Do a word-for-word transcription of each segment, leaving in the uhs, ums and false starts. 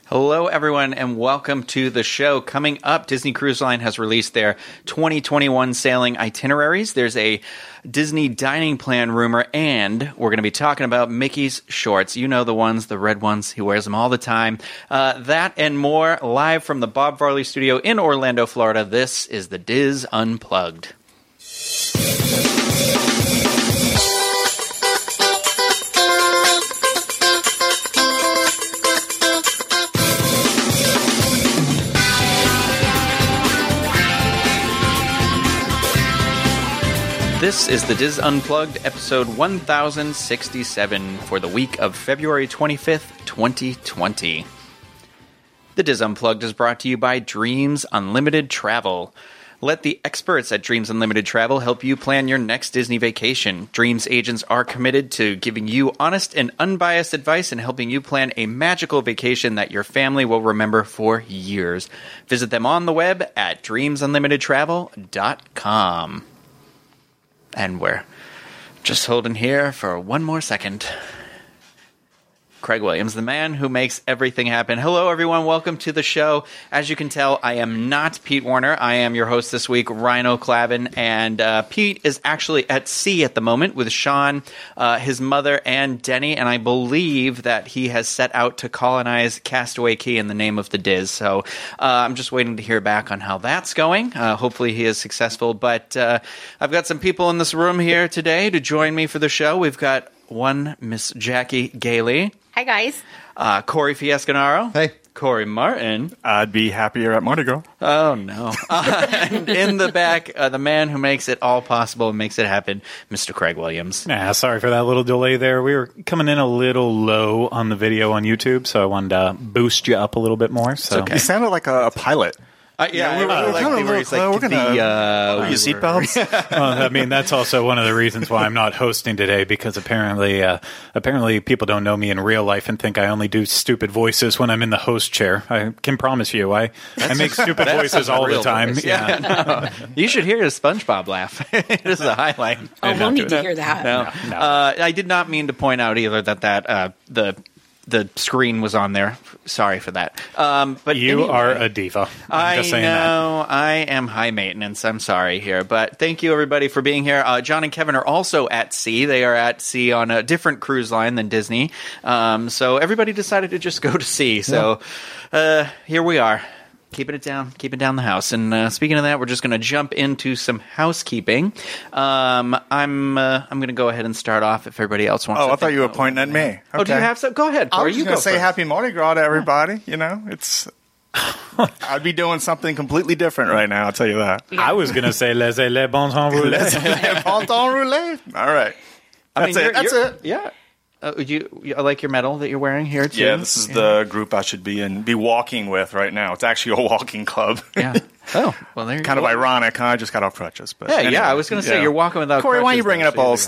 Hello, everyone, and welcome to the show. Coming up, Disney Cruise Line has released their twenty twenty-one sailing itineraries. There's a Disney dining plan rumor, and we're going to be talking about Mickey's shorts. You know the ones, the red ones. He wears them all the time. Uh, that and more live from the Bob Varley Studio in Orlando, Florida. This is the Diz Unplugged. This is the Diz Unplugged, episode one thousand sixty-seven for the week of February twenty-fifth, twenty twenty. The Diz Unplugged is brought to you by Dreams Unlimited Travel. Let the experts at Dreams Unlimited Travel help you plan your next Disney vacation. Dreams agents are committed to giving you honest and unbiased advice and helping you plan a magical vacation that your family will remember for years. Visit them on the web at dreams unlimited travel dot com. And we're just holding here for one more second. Craig Williams, the man who makes everything happen. Hello, everyone. Welcome to the show. As you can tell, I am not Pete Warner. I am your host this week, Rhino Clavin. And uh, Pete is actually at sea at the moment with Sean, uh, his mother, and Denny. And I believe that he has set out to colonize Castaway Cay in the name of the Diz. So uh, I'm just waiting to hear back on how that's going. Uh, hopefully he is successful. But uh, I've got some people in this room here today to join me for the show. We've got one Miss Jackie Gailey. Hi, guys. Uh, Corey Fiescanaro. Hey. Corey Martin. I'd be happier at Mardi Gras. Oh, no. Uh, and in the back, uh, the man who makes it all possible and makes it happen, Mister Craig Williams. Yeah, sorry for that little delay there. We were coming in a little low on the video on YouTube, so I wanted to boost you up a little bit more. So. Okay. You sounded like a, a pilot. Uh, yeah, yeah, we're, uh, we're like, kind the, of where he's like, we're gonna the, uh, use seatbelts. Well, I mean, that's also one of the reasons why I'm not hosting today, because apparently, uh, apparently people don't know me in real life and think I only do stupid voices when I'm in the host chair. I can promise you, I, I make stupid voices all the time. Voice. Yeah, yeah. No. You should hear his SpongeBob laugh. It is a highlight. Oh, we'll need to hear that. No, no, no. Uh, I did not mean to point out either that that uh, the. The screen was on there. Sorry for that. Um, but you anyway, are a diva. I'm I just saying know. that. I am high maintenance. I'm sorry here. But thank you, everybody, for being here. Uh, John and Kevin are also at sea. They are at sea on a different cruise line than Disney. Um, so everybody decided to just go to sea. So uh, here we are. Keeping it down, keeping down the house. And uh, speaking of that, we're just going to jump into some housekeeping. Um, I'm uh, I'm going to go ahead and start off if everybody else wants Oh, to. I thought you were think- pointing at me. Okay. Oh, do you have some? Go ahead, I Corey. was You just going go to say first. Happy Mardi Gras to everybody. You know, it's... I'd be doing something completely different right now, I'll tell you that. I was going to say laissez les bon temps rouler. Ponton roulette. All right. I mean, That's it. you're- That's you're- it. Yeah. Uh, you, you I like your medal that you're wearing here too. Yeah, this is the group I should be in, be walking with right now. It's actually a walking club. Yeah. Oh, well, there you Kind go. of ironic, huh? I just got off crutches. But Yeah, anyway, yeah. I was going to say yeah. you're walking without. Corey, why are you crutches, bringing though, up so old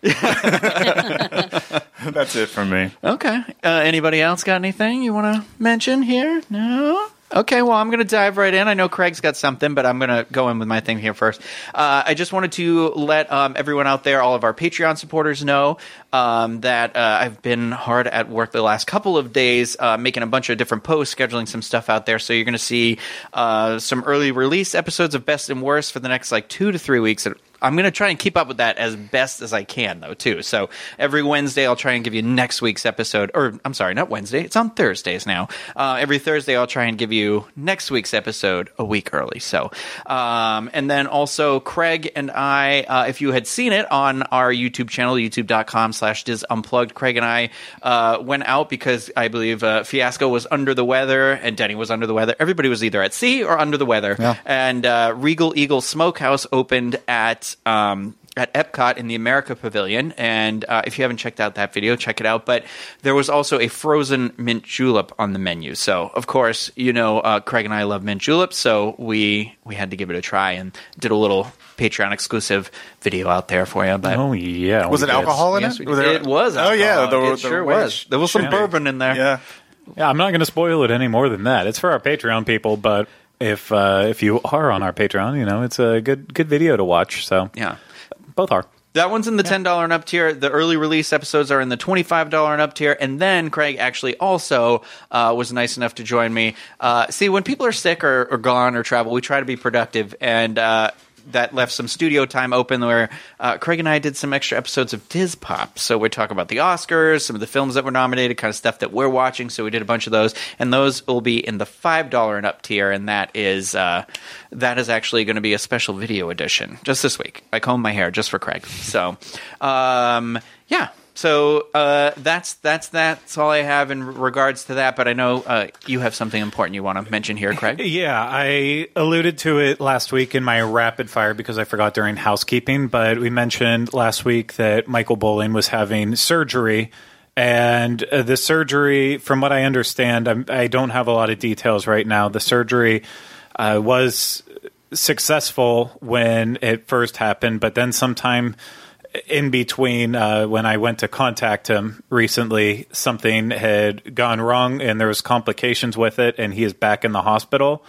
there stuff? That's it for me. Okay. Uh, anybody else got anything you want to mention here? No? Okay, well, I'm going to dive right in. I know Craig's got something, but I'm going to go in with my thing here first. Uh, I just wanted to let um, everyone out there, all of our Patreon supporters, know um, that uh, I've been hard at work the last couple of days, uh, making a bunch of different posts, scheduling some stuff out there. So you're going to see uh, some early release episodes of Best and Worst for the next like two to three weeks. I'm going to try and keep up with that as best as I can, though, too. So every Wednesday, I'll try and give you next week's episode. Or, I'm sorry, not Wednesday. It's on Thursdays now. Uh, every Thursday, I'll try and give you next week's episode a week early. So, um, and then also, Craig and I, uh, if you had seen it on our YouTube channel, youtube.com slash Diz Unplugged, Craig and I uh, went out because I believe uh, Fiasco was under the weather and Denny was under the weather. Everybody was either at sea or under the weather. Yeah. And uh, Regal Eagle Smokehouse opened at Um, at Epcot in the America Pavilion, and uh, if you haven't checked out that video, check it out. But there was also a frozen mint julep on the menu. So, of course, you know, uh, Craig and I love mint juleps, so we we had to give it a try and did a little Patreon exclusive video out there for you. But Oh, yeah. Was we it did. alcohol in yes, it? we Was did. there- It was. Oh, yeah. alcohol. The, it the sure red was. There was some champagne. bourbon in there. Yeah. Yeah, I'm not going to spoil it any more than that. It's for our Patreon people, but if uh, if you are on our Patreon, you know, it's a good good video to watch. So Yeah. both are. That one's in the ten dollars and up tier. The early release episodes are in the twenty-five dollars and up tier. And then Craig actually also uh, was nice enough to join me. Uh, see, when people are sick or, or gone or travel, we try to be productive. And uh, that left some studio time open where uh, Craig and I did some extra episodes of Diz Pop. So we're talking about the Oscars, some of the films that were nominated, kind of stuff that we're watching. So we did a bunch of those. And those will be in the five dollars and up tier. And that is uh, that is actually going to be a special video edition just this week. I combed my hair just for Craig. So, um, yeah. So uh, that's that's that's all I have in regards to that. But I know uh, you have something important you want to mention here, Craig. Yeah, I alluded to it last week in my rapid fire because I forgot during housekeeping. But we mentioned last week that Michael Bowling was having surgery. And uh, the surgery, from what I understand, I'm, I don't have a lot of details right now. The surgery uh, was successful when it first happened, but then sometime in between, uh, when I went to contact him recently, something had gone wrong and there was complications with it, and he is back in the hospital.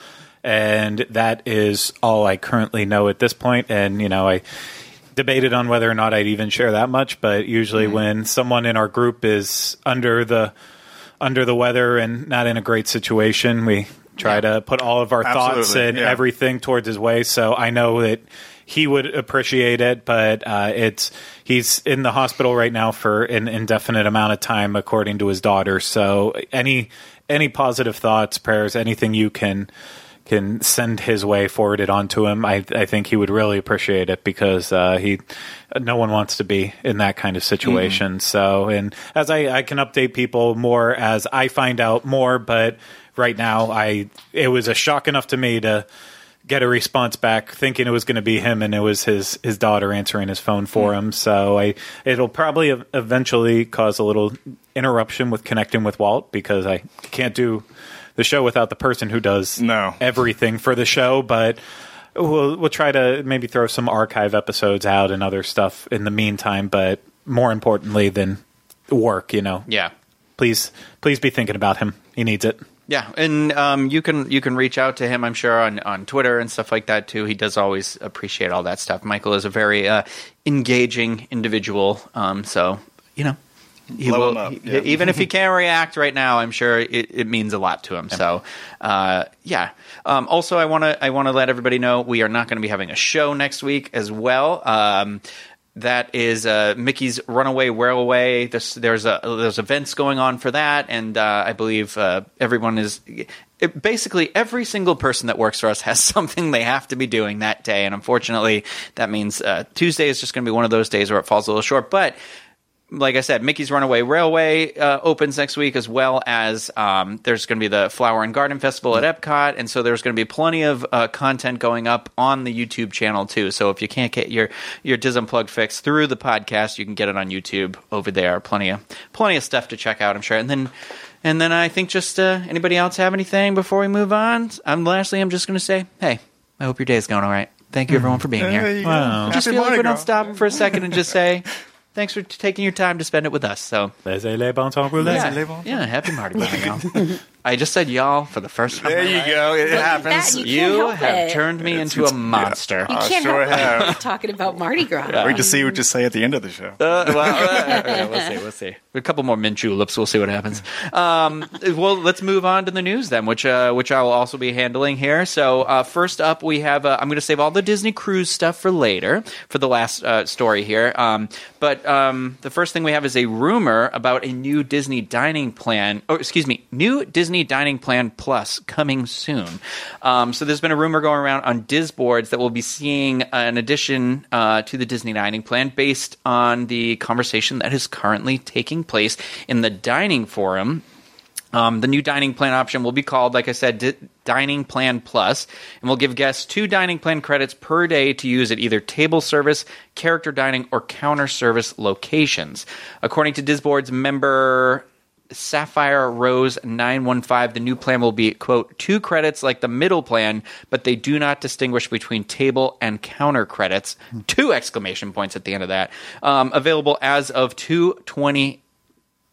And that is all I currently know at this point. And, you know, I debated on whether or not I'd even share that much, but usually mm-hmm. when someone in our group is under the under the weather and not in a great situation, we try yeah. to put all of our Absolutely. thoughts and yeah. everything towards his way. So I know that he would appreciate it, but uh, it's he's in the hospital right now for an indefinite amount of time, according to his daughter. So any any positive thoughts, prayers, anything you can can send his way, forward it on to him. I, I think he would really appreciate it because uh, he no one wants to be in that kind of situation. Mm-hmm. So, and as I, I can update people more as I find out more, but right now I it was a shock enough to me to get a response back thinking it was going to be him, and it was his his daughter answering his phone for him. So I it'll probably eventually cause a little interruption with connecting with Walt because I can't do the show without the person who does no. everything for the show. But we'll we'll try to maybe throw some archive episodes out and other stuff in the meantime. But more importantly than work, you know, yeah. Please please be thinking about him. He needs it. Yeah, and um, you can you can reach out to him, I'm sure, on, on Twitter and stuff like that, too. He does always appreciate all that stuff. Michael is a very uh, engaging individual, um, so, you know, he Blow will, him up, he, yeah. even if he can't react right now, I'm sure it, it means a lot to him. So, uh, yeah. Um, also, I want to I want to let everybody know we are not going to be having a show next week as well. Um That is uh, Mickey's Runaway Railway. There's there's, a, there's events going on for that, and uh, I believe uh, everyone is it, basically every single person that works for us has something they have to be doing that day, and unfortunately, that means uh, Tuesday is just going to be one of those days where it falls a little short. But like I said, Mickey's Runaway Railway uh, opens next week, as well as um, there's going to be the Flower and Garden Festival at Epcot, and so there's going to be plenty of uh, content going up on the YouTube channel too. So if you can't get your your Diz Unplugged fix through the podcast, you can get it on YouTube over there. Plenty of plenty of stuff to check out, I'm sure. And then and then I think just uh, anybody else have anything before we move on? I'm lastly, I'm just going to say, hey, I hope your day's going all right. Thank you everyone for being There here. you go. Wow. Just Happy feel like we Mardi don't Gras. stop for a second and just say. Thanks for taking your time to spend it with us. So, Laissez-les bon temps rouler. yeah, les bons yeah, happy Mardi Gras, y'all. I just said y'all for the first time. There in my you life. go. It Look at happens. that. You You can't help have it. turned me into a monster. You I can't sure help have. it. Talking about Mardi Gras. Wait to see what you say at the end of the show. Uh, well, uh, yeah, we'll see. We'll see. A couple more mint juleps. We'll see what happens. Um, well, let's move on to the news then, which uh, which I will also be handling here. So uh, first up, we have. Uh, I'm going to save all the Disney Cruise stuff for later for the last uh, story here. Um, but um, the first thing we have is a rumor about a new Disney dining plan. Or excuse me, new Disney Dining Plan Plus coming soon. Um, so there's been a rumor going around on Diz boards that we'll be seeing an addition uh, to the Disney Dining Plan based on the conversation that is currently taking place in the Dining Forum. Um, the new dining plan option will be called, like I said, D- Dining Plan Plus, and will give guests two dining plan credits per day to use at either table service, character dining, or counter service locations. According to Disboard's member Sapphire Rose nine one five, the new plan will be, quote, two credits like the middle plan, but they do not distinguish between table and counter credits. Two exclamation points at the end of that. Um, available as of two twenty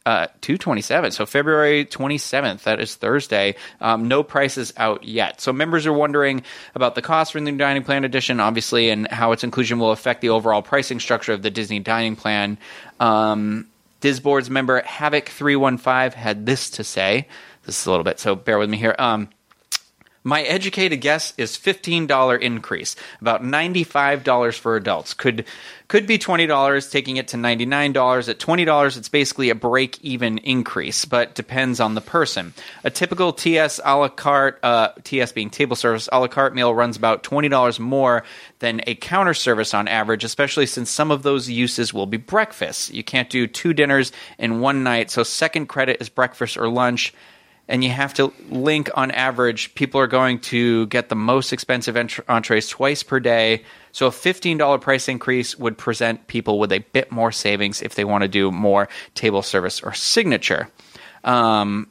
Uh, two twenty-seven. So February twenty-seventh, that is Thursday. Um, no prices out yet. So members are wondering about the cost for the new dining plan edition, obviously, and how its inclusion will affect the overall pricing structure of the Disney dining plan. Um, Disboard's member Havoc three one five had this to say. This is a little bit, so bear with me here. Um, My educated guess is fifteen dollars increase, about ninety-five dollars for adults. Could could be twenty dollars, taking it to ninety-nine dollars. At twenty dollars, it's basically a break-even increase, but depends on the person. A typical T S a la carte, uh, T S being table service, a la carte meal runs about twenty dollars more than a counter service on average, especially since some of those uses will be breakfast. You can't do two dinners in one night, so second credit is breakfast or lunch. And you have to link, on average, people are going to get the most expensive entr- entrees twice per day. So a fifteen dollars price increase would present people with a bit more savings if they want to do more table service or signature. Um,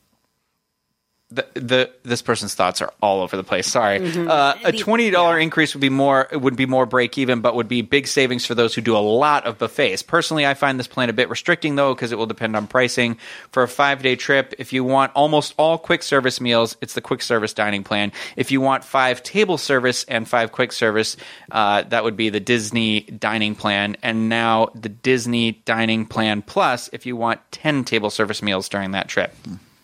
the the this person's thoughts are all over the place. Sorry. Mm-hmm. Uh, a twenty dollars yeah. increase would be more would be more break even, but would be big savings for those who do a lot of buffets. Personally, I find this plan a bit restricting though, because it will depend on pricing. For a five day trip, if you want almost all quick service meals, it's the quick service dining plan. If you want five table service and five quick service, uh, that would be the Disney dining plan. And now the Disney dining plan plus, if you want ten table service meals during that trip.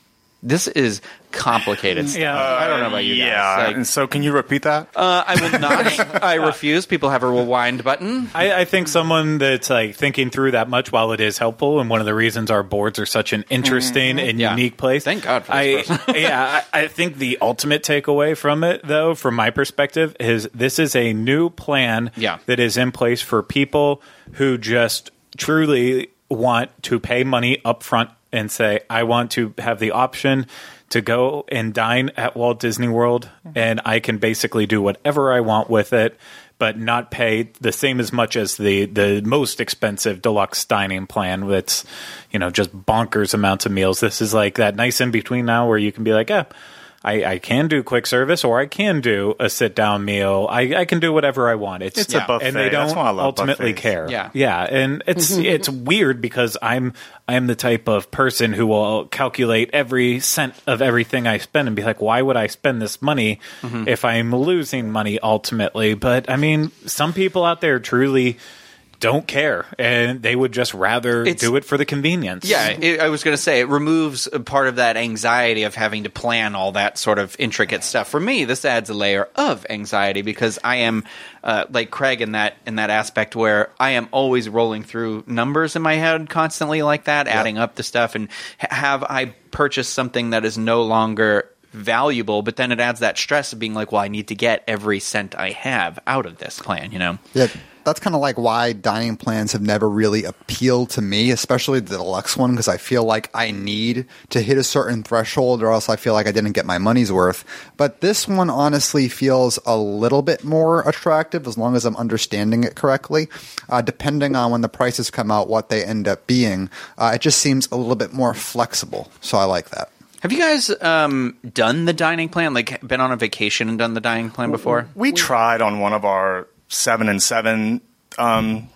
This is complicated stuff. Yeah. Uh, I don't know about you guys. Yeah, like, and so can you repeat that? Uh, I will not. I refuse. People have a rewind button. I, I think someone that's like thinking through that much, while it is helpful, and one of the reasons our boards are such an interesting mm-hmm. and yeah. unique place. Thank God for this I, yeah, I, I think the ultimate takeaway from it, though, from my perspective, is this is a new plan yeah. that is in place for people who just truly want to pay money up front and say, I want to have the option to go and dine at Walt Disney World, and I can basically do whatever I want with it, but not pay the same as much as the, the most expensive deluxe dining plan that's, you know, just bonkers amounts of meals. This is like that nice in-between now where you can be like, yeah, I, I can do quick service, or I can do a sit-down meal. I, I can do whatever I want. It's, it's yeah. a buffet. And they don't ultimately buffets. care. Yeah, yeah, and it's it's weird because I'm I'm the type of person who will calculate every cent of everything I spend and be like, why would I spend this money mm-hmm. if I'm losing money ultimately? But I mean, some people out there truly don't care, and they would just rather it's, do it for the convenience. Yeah, it, I was going to say, it removes a part of that anxiety of having to plan all that sort of intricate stuff. For me, this adds a layer of anxiety because I am uh, like Craig in that in that aspect where I am always rolling through numbers in my head constantly like that, adding yep. up the stuff, and ha- have I purchased something that is no longer valuable, but then it adds that stress of being like, well, I need to get every cent I have out of this plan, you know? Yeah. That's kind of like why dining plans have never really appealed to me, especially the deluxe one, because I feel like I need to hit a certain threshold or else I feel like I didn't get my money's worth. But this one honestly feels a little bit more attractive as long as I'm understanding it correctly. Uh, depending on when the prices come out, what they end up being, uh, it just seems a little bit more flexible. So I like that. Have you guys um, done the dining plan, like been on a vacation and done the dining plan before? We tried on one of our seven and seven um,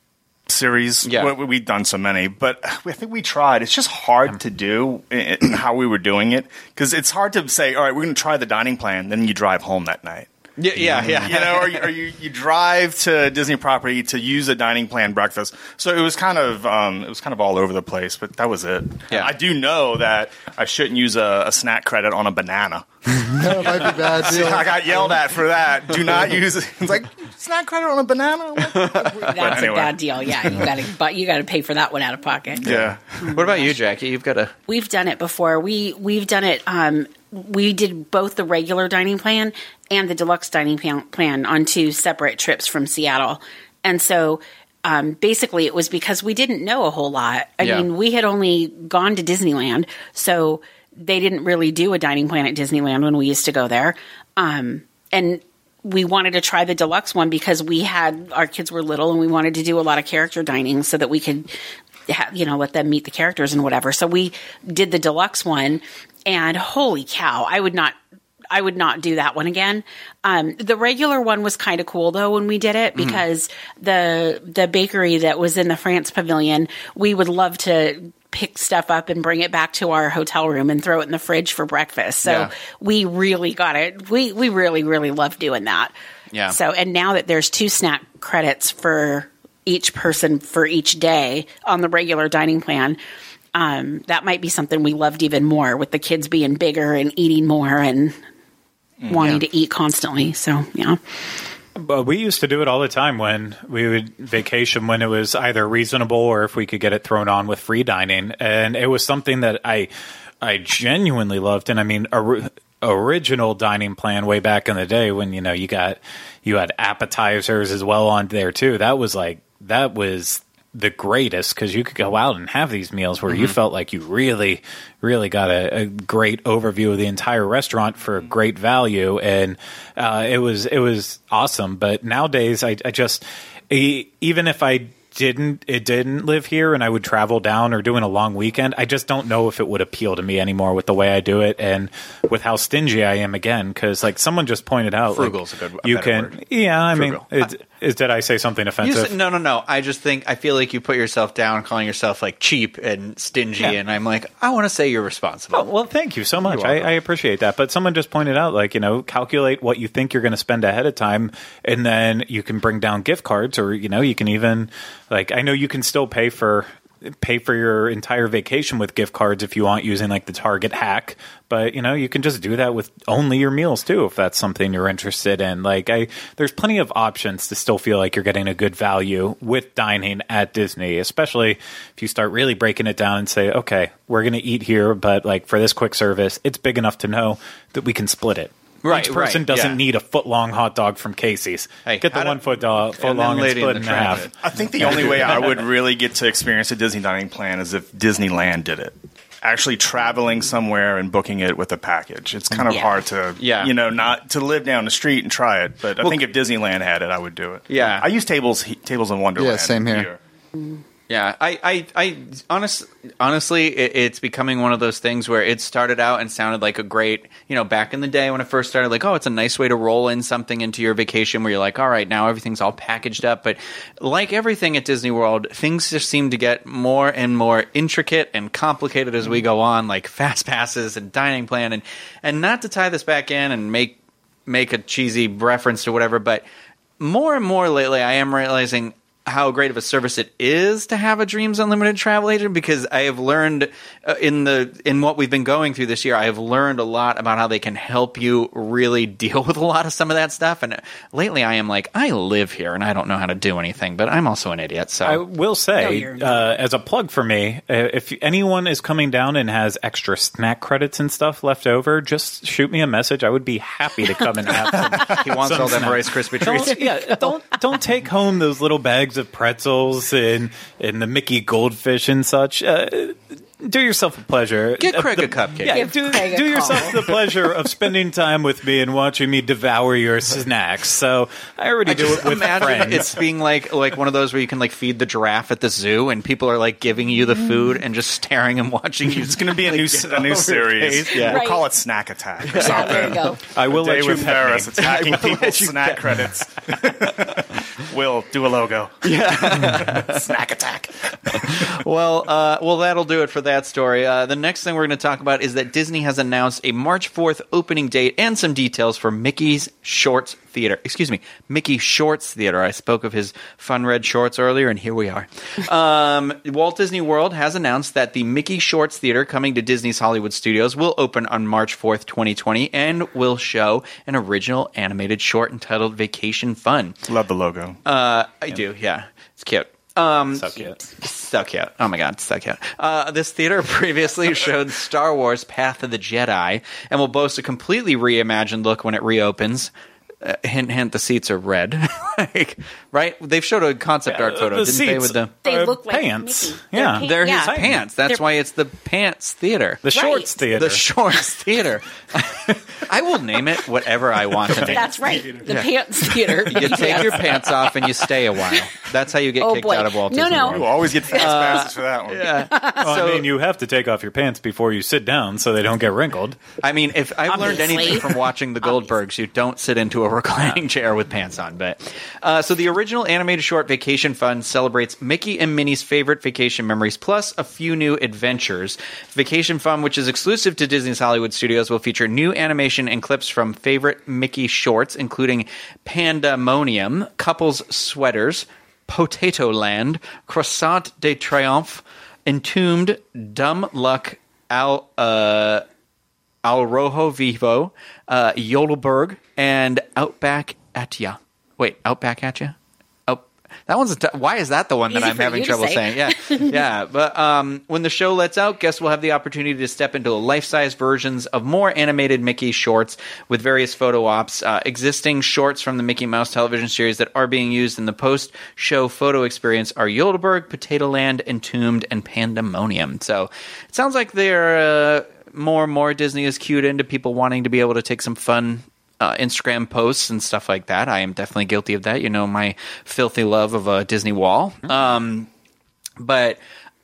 series. Yeah. We, we've done so many, but I think we tried. It's just hard to do in, in how we were doing it because it's hard to say, all right, we're going to try the dining plan, then you drive home that night. Yeah, yeah, yeah. You know, or, you, or you, you drive to Disney property to use a dining plan breakfast. So it was kind of um, it was kind of all over the place, but that was it. Yeah. I do know that I shouldn't use a, a snack credit on a banana. That might be bad. See, I got yelled at for that. Do not use it. It's like snack credit on a banana. That's anyway. a bad deal. Yeah, you got to, but you got to pay for that one out of pocket. Yeah. What about you, Jackie? You've got a. We've done it before. We we've done it. Um, we did both the regular dining plan and the deluxe dining plan on two separate trips from Seattle, and so. Um, basically, it was because we didn't know a whole lot. I yeah. mean, we had only gone to Disneyland, so they didn't really do a dining plan at Disneyland when we used to go there. Um, and we wanted to try the deluxe one because we had our kids were little and we wanted to do a lot of character dining so that we could, ha- you know, let them meet the characters and whatever. So we did the deluxe one, and holy cow, I would not. I would not do that one again. Um, the regular one was kind of cool though when we did it because mm-hmm. the the bakery that was in the France Pavilion, we would love to pick stuff up and bring it back to our hotel room and throw it in the fridge for breakfast. So Yeah. we really got it. We we really really love doing that. Yeah. So and now that there's two snack credits for each person for each day on the regular dining plan, um, that might be something we loved even more, with the kids being bigger and eating more and wanting yeah. to eat constantly. So yeah. Well, we used to do it all the time when we would vacation, when it was either reasonable or if we could get it thrown on with free dining. And it was something that I I genuinely loved. And I mean, or, original dining plan way back in the day when, you know, you got you had appetizers as well on there too. That was like that was the greatest, because you could go out and have these meals where mm-hmm. you felt like you really, really got a, a great overview of the entire restaurant for great value, and uh, it was it was awesome. But nowadays, I, I just even if I didn't it didn't live here and I would travel down or doing a long weekend, I just don't know if it would appeal to me anymore with the way I do it and with how stingy I am again. Because like someone just pointed out, frugal's like, a good a you better can word. yeah I Frugal. mean it's, is did I say something You offensive? said, no, no, no. I just think I feel like you put yourself down, calling yourself like cheap and stingy, Yeah. and I'm like, I want to say you're responsible. Oh, well, thank you so much. You're I, welcome. I appreciate that. But someone just pointed out, like, you know, calculate what you think you're going to spend ahead of time, and then you can bring down gift cards, or, you know, you can even, like, I know you can still pay for pay for your entire vacation with gift cards if you want, using like the Target hack. But, you know, you can just do that with only your meals too, if that's something you're interested in. Like, I, there's plenty of options to still feel like you're getting a good value with dining at Disney, especially if you start really breaking it down and say, okay, we're going to eat here, but like for this quick service, it's big enough to know that we can split it. Right, Each person right, doesn't yeah. need a foot long hot dog from Casey's. Hey, Get the how do- one foot, uh, foot and then long and Lady in split the in half. Tramp. I think the only way I would really get to experience a Disney dining plan is if Disneyland did it. Actually traveling somewhere and booking it with a package. It's kind of Yeah. hard to, Yeah. you know, not to live down the street and try it. But I Well, think if Disneyland had it, I would do it. Yeah. I use tables, tables in Wonderland. Yeah, same here. Yeah, I, I, I honest, honestly, it, it's becoming one of those things where it started out and sounded like a great, you know, back in the day when it first started, like, oh, it's a nice way to roll in something into your vacation where you're like, all right, now everything's all packaged up. But like everything at Disney World, things just seem to get more and more intricate and complicated as we go on, like fast passes and dining plan. And, and not to tie this back in and make, make a cheesy reference to whatever, but more and more lately, I am realizing how great of a service it is to have a Dreams Unlimited travel agent, because I have learned uh, in the in what we've been going through this year, I have learned a lot about how they can help you really deal with a lot of some of that stuff. And lately, I am like, I live here and I don't know how to do anything, but I'm also an idiot. So I will No, say, you're uh, as a plug for me, uh, if anyone is coming down and has extra snack credits and stuff left over, just shoot me a message. I would be happy to come and have some. he wants some all them snacks. Rice Krispie treats. Don't, yeah, don't don't take home those little bags of pretzels and and the Mickey goldfish and such. Uh, do yourself a pleasure. Get Uh, Craig the- a cupcake. Yeah, Give do, Craig a do call. yourself the pleasure of spending time with me and watching me devour your snacks. So I already I do just it with imagine friends. it's being like like one of those where you can like feed the giraffe at the zoo, and people are like giving you the food and just staring and watching you. It's going to be a like, new get a all new over series. your face. Yeah. We'll Right. call it Snack Attack or Yeah, something. there you go. I will Day let you with pet Ferris me. attacking I will let people's you snack pet credits. Will do a logo. Yeah, Snack Attack. Well, uh, well, that'll do it for that story. Uh, the next thing we're going to talk about is that Disney has announced a March fourth opening date and some details for Mickey's Shorts Theater. Excuse me, Mickey Shorts Theater. I spoke of his fun red shorts earlier, and here we are. Um, Walt Disney World has announced that the Mickey Shorts Theater, coming to Disney's Hollywood Studios, will open on March fourth, twenty twenty, and will show an original animated short entitled Vacation Fun. Love the logo. Uh, I do, yeah. It's cute. Um, So cute. So cute. Oh my god, so cute. Uh, this theater previously showed Star Wars Path of the Jedi and will boast a completely reimagined look when it reopens. Uh, hint, hint, the seats are red. like, right? They've showed a concept art photo, the didn't they, seats with the... They Uh, look like pants. Mickey. Yeah. They're, They're yeah. his pants. That's They're- why it's the Pants Theater. The Shorts Right. Theater. The Shorts Theater. I will name it whatever I want to name it. That's right. The Pants Theater. You take your pants off and you stay a while. That's how you get Oh, kicked boy. out of Walt No, Disney no. World. You always get fast passes for that one. Yeah. Well, So- I mean, you have to take off your pants before you sit down so they don't get wrinkled. I mean, if I've learned Obviously. anything from watching the Goldbergs, you don't sit into a reclining chair with pants on. But uh, so the original animated short Vacation Fun celebrates Mickey and Minnie's favorite vacation memories, plus a few new adventures. Vacation Fun, which is exclusive to Disney's Hollywood Studios, will feature new animation and clips from favorite Mickey shorts, including Pandemonium, Couples Sweaters, Potato Land, Croissant de Triomphe, Entombed, Dumb Luck, Al uh, Al Rojo Vivo, uh, Yodelberg, and Outback at Ya. Wait, Outback at Ya? Oh, that one's a t- why is that the one that Easy I'm for having you to trouble say. saying? Yeah, yeah. But um, when the show lets out, guests will have the opportunity to step into life-size versions of more animated Mickey shorts with various photo ops. Uh, existing shorts from the Mickey Mouse television series that are being used in the post-show photo experience are Yodelberg, Potato Land, Entombed, and Pandemonium. So it sounds like they're uh, more and more Disney is cued into people wanting to be able to take some fun Uh, Instagram posts and stuff like that. I am definitely guilty of that. You know, my filthy love of a Disney wall. Um, but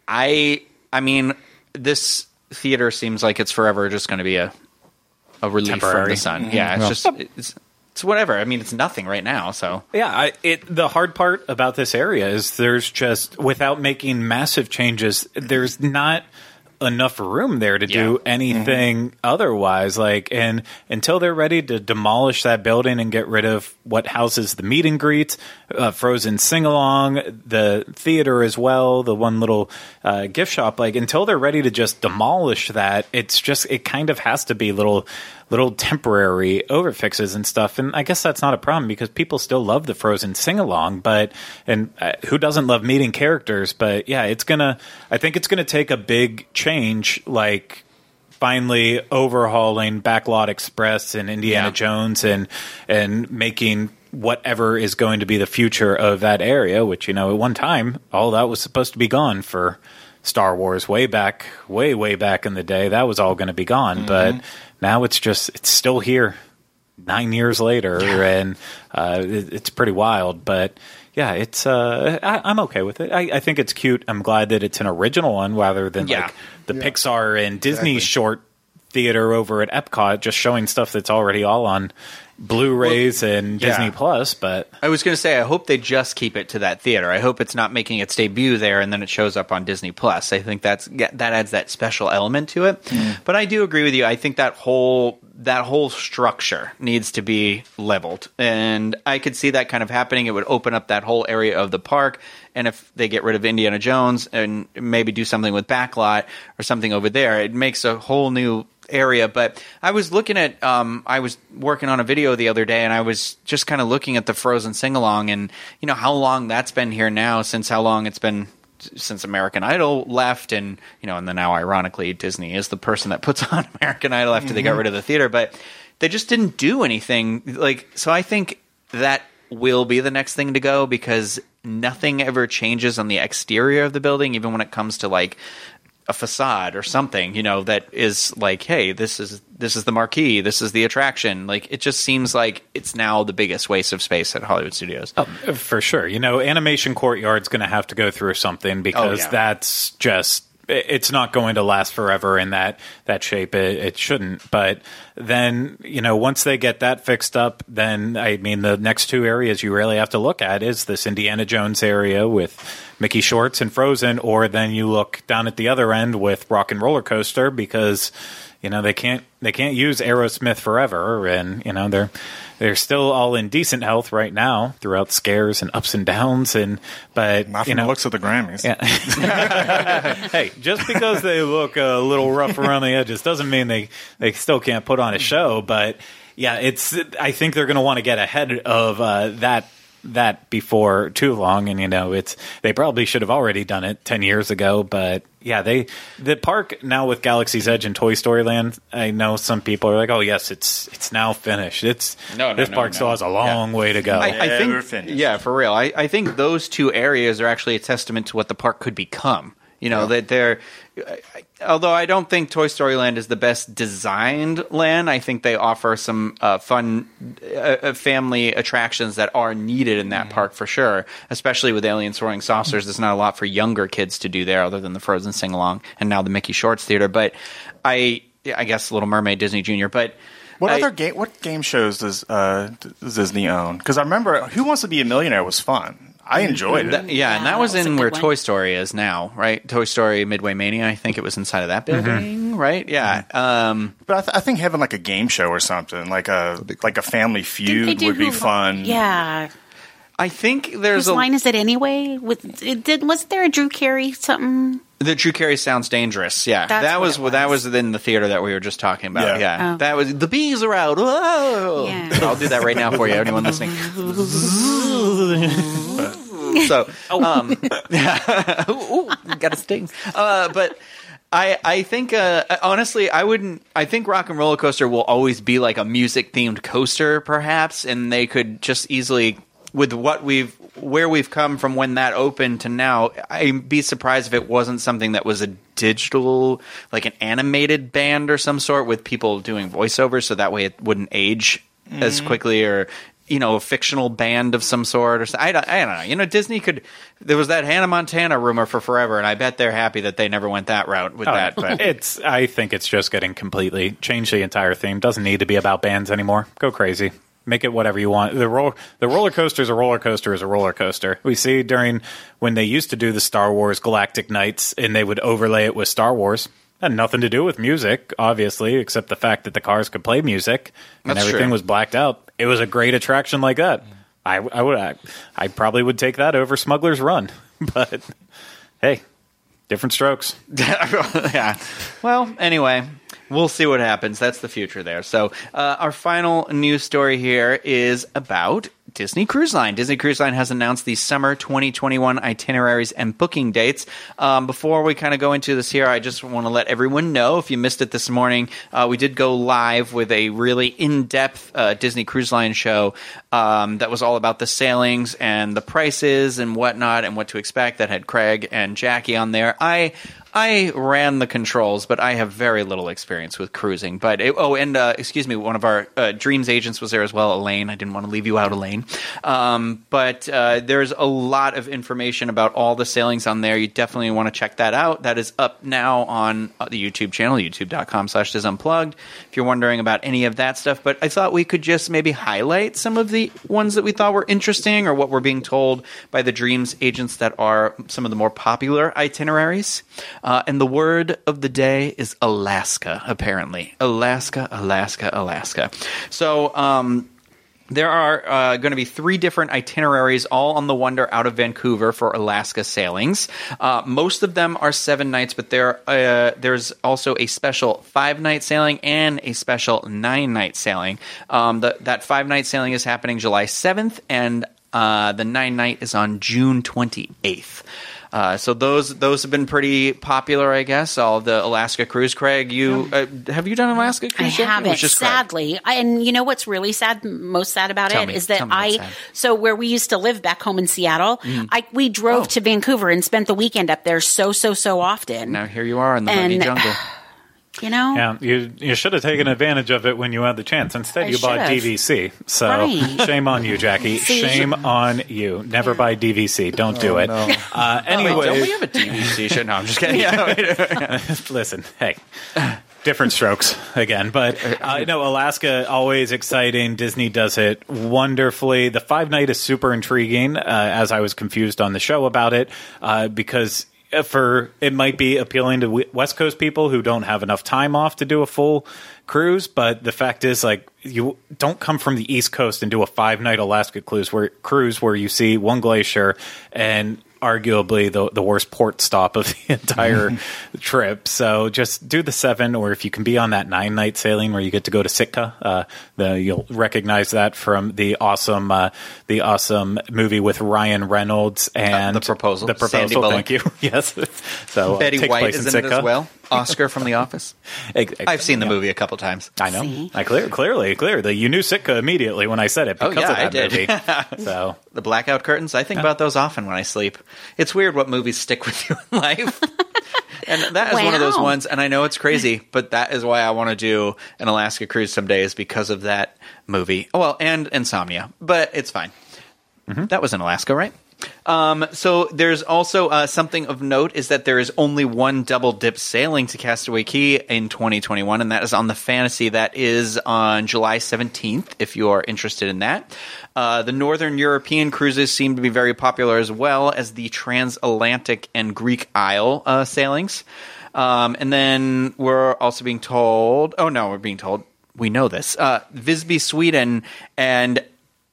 I, I mean, this theater seems like it's forever just going to be a, a relief Temporary. from the sun. Mm-hmm. Yeah, it's just, it's, it's whatever. I mean, it's nothing right now. So Yeah, I, it, the hard part about this area is there's just, without making massive changes, there's not enough room there to do Yeah. anything Mm-hmm. otherwise. Like, and until they're ready to demolish that building and get rid of what houses the meet and greet, uh, Frozen sing along, the theater as well, the one little uh, gift shop, like until they're ready to just demolish that, it's just, it kind of has to be little little temporary overfixes and stuff. And I guess that's not a problem because people still love the Frozen sing along, but, and uh, who doesn't love meeting characters? But yeah, it's gonna, I think it's gonna take a big change, like finally overhauling Backlot Express and Indiana Yeah. Jones and, and making whatever is going to be the future of that area, which, you know, at one time, all that was supposed to be gone for Star Wars way back, way, way back in the day. That was all going to be gone. Mm-hmm. But now it's just, it's still here nine years later, yeah. and uh, it, it's pretty wild. But yeah, it's uh, I, I'm okay with it. I, I think it's cute. I'm glad that it's an original one rather than yeah. like the yeah. Pixar and Disney exactly. short theater over at Epcot, just showing stuff that's already all on Blu-rays well, and Disney yeah. Plus. But I was going to say, I hope they just keep it to that theater. I hope it's not making its debut there and then it shows up on Disney Plus. I think that's that adds that special element to it. Mm. But I do agree with you. I think that whole that whole structure needs to be leveled, and I could see that kind of happening. It would open up that whole area of the park. And if they get rid of Indiana Jones and maybe do something with Backlot or something over there, it makes a whole new area. But I was looking at, um, I was working on a video the other day, and I was just kind of looking at the Frozen sing-along, and you know how long that's been here now, since how long it's been since American Idol left, and you know, and then now ironically Disney is the person that puts on American Idol after mm-hmm. they got rid of the theater, but they just didn't do anything. Like, so I think that will be the next thing to go, because nothing ever changes on the exterior of the building, even when it comes to like a facade or something, you know, that is like, hey, this is this is the marquee, this is the attraction. Like, it just seems like it's now the biggest waste of space at Hollywood Studios. Oh, for sure. You know, Animation Courtyard's going to have to go through something, because oh, yeah. that's just, it's not going to last forever in that that shape. It, it shouldn't. But then, you know, once they get that fixed up, then I mean, the next two areas you really have to look at is this Indiana Jones area with Mickey shorts and Frozen, or then you look down at the other end with Rock and Roller Coaster, because you know they can't they can't use Aerosmith forever, and you know they're they're still all in decent health right now throughout scares and ups and downs, and but not from you know, the looks of the Grammys. Yeah. Hey, just because they look a little rough around the edges doesn't mean they they still can't put on a show. But yeah, it's I think they're going to want to get ahead of uh, that. that before too long, and you know it's they probably should have already done it ten years ago. But yeah, they the park now with Galaxy's Edge and Toy Story Land, I know some people are like, oh yes, it's it's now finished. It's no, no this no, park no. still has a long yeah. way to go. I, I think Never finished. Yeah, for real. I, I think those two areas are actually a testament to what the park could become. You know, that they're, although I don't think Toy Story Land is the best designed land, I think they offer some uh, fun uh, family attractions that are needed in that mm-hmm. park for sure, especially with Alien Soaring Saucers. There's not a lot for younger kids to do there other than the Frozen sing-along and now the Mickey Shorts Theater. But I, I guess Little Mermaid, Disney Junior. But What I- other game? What game shows does uh, does Disney own? Because I remember Who Wants to Be a Millionaire was fun. I enjoyed That- it. yeah, and Yeah, that was that was a in good where one. Toy Story is now, right? Toy Story Midway Mania, I think it was inside of that building, right? Yeah. Um, But I, th- I think having like a game show or something, like a like a Family Didn't Feud, they do would be Who- fun. Yeah. I think there's Whose a line is it anyway? With it did wasn't there a Drew Carey something? the Drew Carey Sounds Dangerous. Yeah, That's that what was, it was. that was in the theater that we were just talking about. Yeah. Yeah, Oh. that was the bees are out. Whoa! Yeah. I'll do that right now for you. Anyone listening? So, um, yeah, ooh, ooh, got a sting. Uh, but I, I think, uh, honestly, I wouldn't. I think Rock and Roller Coaster will always be like a music themed coaster, perhaps, and they could just easily, with what we've, where we've come from when that opened to now, I'd be surprised if it wasn't something that was a digital, like an animated band or some sort with people doing voiceovers, so that way it wouldn't age as quickly, or you know, a fictional band of some sort, or something. I don't, I don't know. You know, Disney could. There was that Hannah Montana rumor for forever, and I bet they're happy that they never went that route with Oh, that. But it's. I think it's just getting completely changed. The entire theme doesn't need to be about bands anymore. Go crazy. Make it whatever you want. The roll, the roller coaster is a roller coaster is a roller coaster. We see during when they used to do the Star Wars Galactic Nights, and they would overlay it with Star Wars. Had nothing to do with music, obviously, except the fact that the cars could play music and That's everything true. was blacked out. It was a great attraction like that. I, I would, I, I probably would take that over Smuggler's Run, but hey, different strokes. yeah. Well, anyway, we'll see what happens. That's the future there. So, uh, our final news story here is about Disney Cruise Line. Disney Cruise Line has announced the summer twenty twenty-one itineraries and booking dates. Um, before we kind of go into this here, I just want to let everyone know, if you missed it this morning, uh, we did go live with a really in-depth uh, Disney Cruise Line show um, that was all about the sailings and the prices and whatnot and what to expect, that had Craig and Jackie on there. I I ran the controls, but I have very little experience with cruising. But it, oh, and uh, excuse me, one of our uh, Dreams agents was there as well, Elaine. I didn't want to leave you out, Elaine. Um, but uh, there's a lot of information about all the sailings on there. You definitely want to check that out. That is up now on uh, the YouTube channel, youtube.com slash disunplugged, if you're wondering about any of that stuff. But I thought we could just maybe highlight some of the ones that we thought were interesting, or what we're being told by the Dreams agents that are some of the more popular itineraries. Uh, and the word of the day is Alaska, apparently. Alaska, Alaska, Alaska. So, um... there are uh, going to be three different itineraries, all on the Wonder out of Vancouver for Alaska sailings. Uh, most of them are seven nights, but there uh, there's also a special five-night sailing and a special nine-night sailing. Um, the, that five-night sailing is happening July seventh, and uh, the nine-night is on June twenty-eighth. Uh, so those those have been pretty popular, I guess. All of the Alaska cruise. Craig, you uh, have you done an Alaska I cruise? yet? It was haven't, just Craig. sadly. I, and you know what's really sad, most sad about Tell it me. is Tell that me what's I, sad. so where we used to live back home in Seattle, I we drove Oh. to Vancouver and spent the weekend up there so, so, so often. Now here you are in the And- muggy jungle. You know? Yeah, you you should have taken advantage of it when you had the chance. Instead, I you bought should've. D V C. So Right. shame on you, Jackie. See? Shame on you. Never buy D V C. Don't do it. no. Uh, Wait, don't anyway, we have a D V C show? No, I'm just kidding. Yeah, wait. listen, hey. Different strokes again, but uh, no, Alaska, always exciting. Disney does it wonderfully. The five night is super intriguing, uh, as I was confused on the show about it, uh, because for it might be appealing to w- West Coast people who don't have enough time off to do a full cruise, but the fact is, like, you don't come from the East Coast and do a five night Alaska cruise where cruise where you see one glacier and arguably the the worst port stop of the entire trip. So just do the seven, or if you can be on that nine night sailing where you get to go to Sitka, uh, the, you'll recognize that from the awesome uh, the awesome movie with Ryan Reynolds and Uh, The Proposal. The Sandy Proposal. Bullock. Thank you. Yes. So uh, Betty takes White place is in in it Sitka. as well. Oscar from The Office. Ex- ex- I've seen the yeah. movie a couple times. I know. See? I clear, clearly, clearly. You knew Sitka immediately when I said it Oh, because yeah, of that I did. movie. So The blackout curtains. I think about those often when I sleep. It's weird what movies stick with you in life. And that is one of those Wow. ones, and I know it's crazy, but that is why I want to do an Alaska cruise someday, is because of that movie. Oh, well, and Insomnia, but it's fine. That was in Alaska, right? Um, so there's also uh, something of note is that there is only one double dip sailing to Castaway Cay in twenty twenty-one, and that is on the Fantasy. That is on July seventeenth, if you are interested in that. Uh, the Northern European cruises seem to be very popular as well as the transatlantic and Greek Isle uh, sailings. Um, and then we're also being told, oh no, we're being told, we know this, uh, Visby, Sweden, and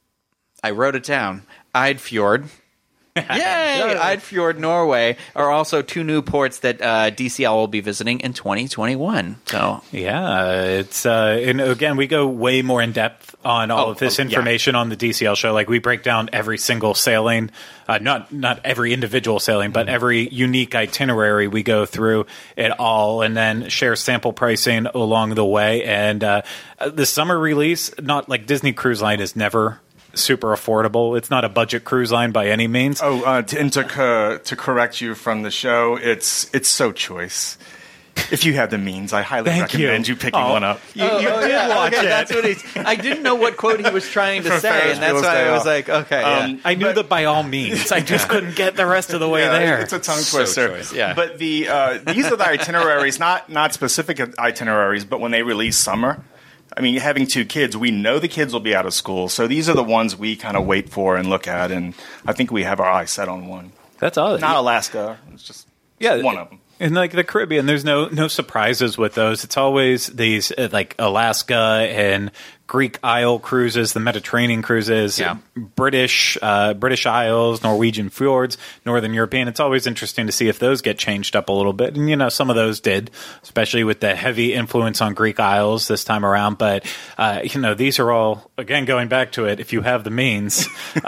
I wrote it down, Eidfjord. Yay! Eidfjord, Norway are also two new ports that uh, D C L will be visiting in twenty twenty-one. So yeah, it's uh, and again we go way more in depth on all Oh, of this oh, information on the D C L show. Like we break down every single sailing, uh, not not every individual sailing, but every unique itinerary. We go through it all and then share sample pricing along the way. And uh, the summer release, not like Disney Cruise Line, is never super affordable. It's not a budget cruise line by any means. Oh, uh, to, and to, co- to correct you from the show, it's it's so choice. If you have the means, I highly Thank recommend you. you, picking Oh. one up. You, you oh, did yeah, watch okay, it. That's what he's. I didn't know what quote he was trying to From say, Ferris and that's Bueller's why Day I was Off. like, okay, Um, yeah. I knew But- that by all means. I just couldn't get the rest of the way Yeah, there. It's a tongue So twister. choice, yeah. But the uh, these are the itineraries, not not specific itineraries, but when they release summer. I mean, having two kids, we know the kids will be out of school, so these are the ones we kind of wait for and look at, and I think we have our eyes set on one. That's all. Not Alaska, it's just Yeah, one of them. In like the Caribbean, there's no no surprises with those. It's always these uh, like Alaska and Greek Isle cruises, the Mediterranean cruises, Yeah. British uh, British Isles, Norwegian fjords, Northern European. It's always interesting to see if those get changed up a little bit. And, you know, some of those did, especially with the heavy influence on Greek Isles this time around. But, uh, you know, these are all, again, going back to it, if you have the means,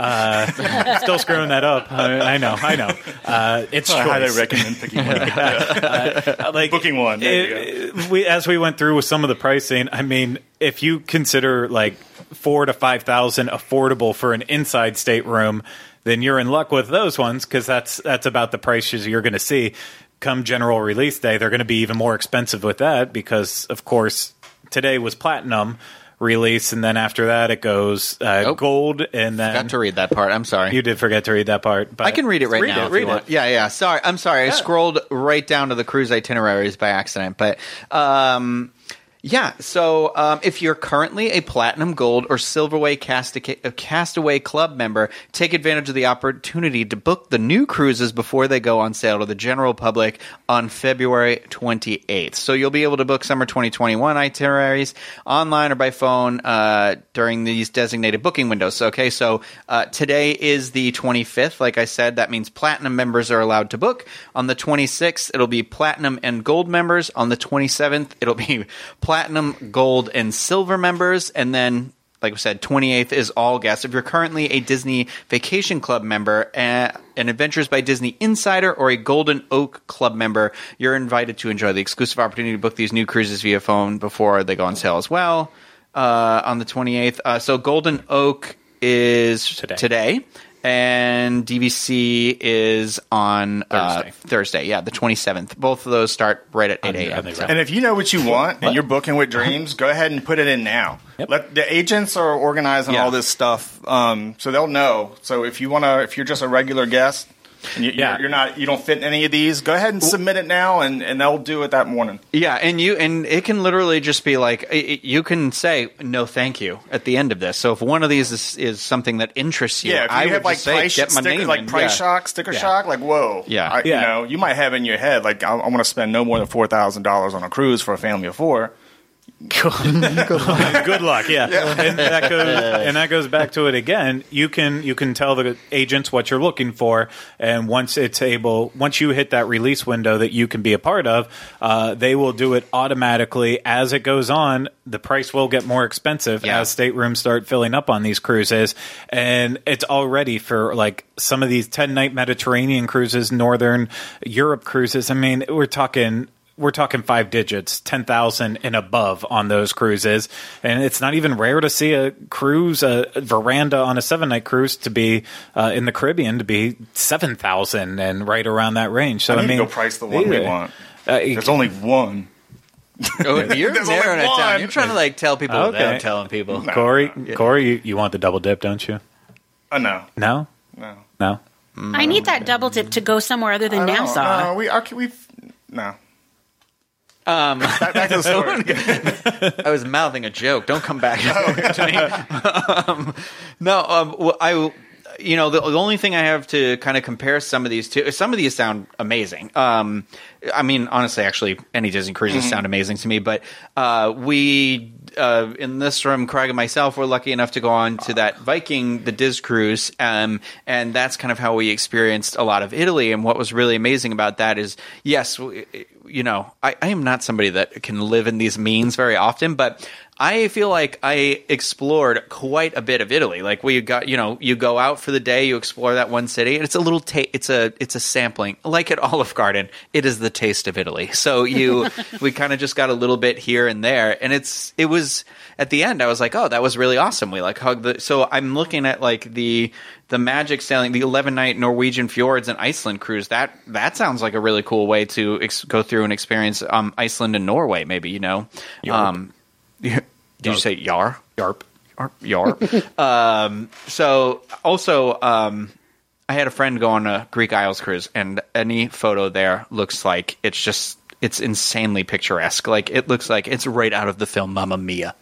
uh, still screwing that up. I, I know, I know. Uh, it's I highly choice. recommend picking one. Uh, like Booking one. There it- we as we went through with some of the pricing, I mean, if you consider like four to five thousand affordable for an inside stateroom, then you're in luck with those ones because that's that's about the prices you're going to see. Come general release day, they're going to be even more expensive with that because, of course, today was platinum release, and then after that it goes uh, Oh. gold, and then Forgot to read that part. I'm sorry. you did forget to read that part. But I can read it right read now. It, if read you want. it. Yeah, yeah. Sorry, I'm sorry. I scrolled right down to the cruise itineraries by accident. But um, yeah, so um, if you're currently a Platinum, Gold, or Silverway Casta- Castaway Club member, take advantage of the opportunity to book the new cruises before they go on sale to the general public on February twenty-eighth. So you'll be able to book summer twenty twenty-one itineraries online or by phone uh, during these designated booking windows. Okay, so uh, today is the twenty-fifth. Like I said, that means Platinum members are allowed to book. On the twenty-sixth, it'll be Platinum and Gold members. On the twenty-seventh, it'll be Platinum, Gold, and Silver members. And then, like I said, twenty-eighth is all guests. If you're currently a Disney Vacation Club member, uh, an Adventures by Disney Insider, or a Golden Oak Club member, you're invited to enjoy the exclusive opportunity to book these new cruises via phone before they go on sale as well uh, on the twenty-eighth. Uh, so Golden Oak is Today. today. And D V C is on uh, Thursday. Thursday. Yeah, the twenty-seventh. Both of those start right at eight On the- a.m. on the So- And if you know what you want and you're booking with Dreams, go ahead and put it in now. Yep. Let the agents are organizing Yeah. all this stuff, um, so they'll know. So if you want to, if you're just a regular guest and you, Yeah. you're, you're not, you don't fit in any of these, go ahead and submit it now, and, and they'll do it that morning. Yeah, and you and it can literally just be like i- i- you can say no, thank you at the end of this. So if one of these is, is something that interests you, Yeah, if you I have would like just say price, get my sticker, name like in. price Yeah. shock, sticker Yeah. shock, like whoa, Yeah. I, Yeah. You know, you might have in your head like I, I want to spend no more than four thousand dollars on a cruise for a family of four. Good luck, yeah. And that goes and that goes back to it again. You can you can tell the agents what you're looking for, and once it's able, once you hit that release window that you can be a part of, uh, they will do it automatically as it goes on. The price will get more expensive Yeah. as staterooms start filling up on these cruises, and it's already for like some of these ten night Mediterranean cruises, Northern Europe cruises. I mean, we're talking. We're talking five digits, ten thousand and above on those cruises. And it's not even rare to see a cruise, a veranda on a seven-night cruise to be uh, in the Caribbean to be seven thousand and right around that range. So, I I, need mean, to go price the one we yeah. want. Uh, There's only one. Oh, you're There's only narrowing it down. one. You're trying to like tell people Okay. without telling people. No. Corey, Corey, you, you want the double dip, don't you? Uh, no, No? no. No? I need that double dip to go somewhere other than No, Nassau. no, we are. We've no. Um, Back, back to the story. I was mouthing a joke. Don't come back to me. um, no, um, well, I. You know, the, the only thing I have to kind of compare some of these to, some of these sound amazing. Um, I mean, honestly, actually, any Disney cruises mm-hmm. sound amazing to me. But uh, we, uh, in this room, Craig and myself, were lucky enough to go on to that Viking, the Diz cruise, um, and that's kind of how we experienced a lot of Italy. And what was really amazing about that is, yes, you know, I, I am not somebody that can live in these means very often, but I feel like I explored quite a bit of Italy. Like we got, you know, you go out for the day, you explore that one city, and it's a little, ta- it's a, it's a sampling. Like at Olive Garden, it is the taste of Italy. So you, we kind of just got a little bit here and there, and it's, it was at the end. I was like, oh, that was really awesome. We like hugged the. So I'm looking at like the the magic sailing, the eleven night Norwegian fjords and Iceland cruise. That that sounds like a really cool way to ex- go through and experience um, Iceland and Norway. Maybe you know. Um, Did you say Yar? Yarp. Yarp. Yarp. um, so also, um, I had a friend go on a Greek Isles cruise, and any photo there looks like it's just, it's insanely picturesque. Like it looks like it's right out of the film Mamma Mia.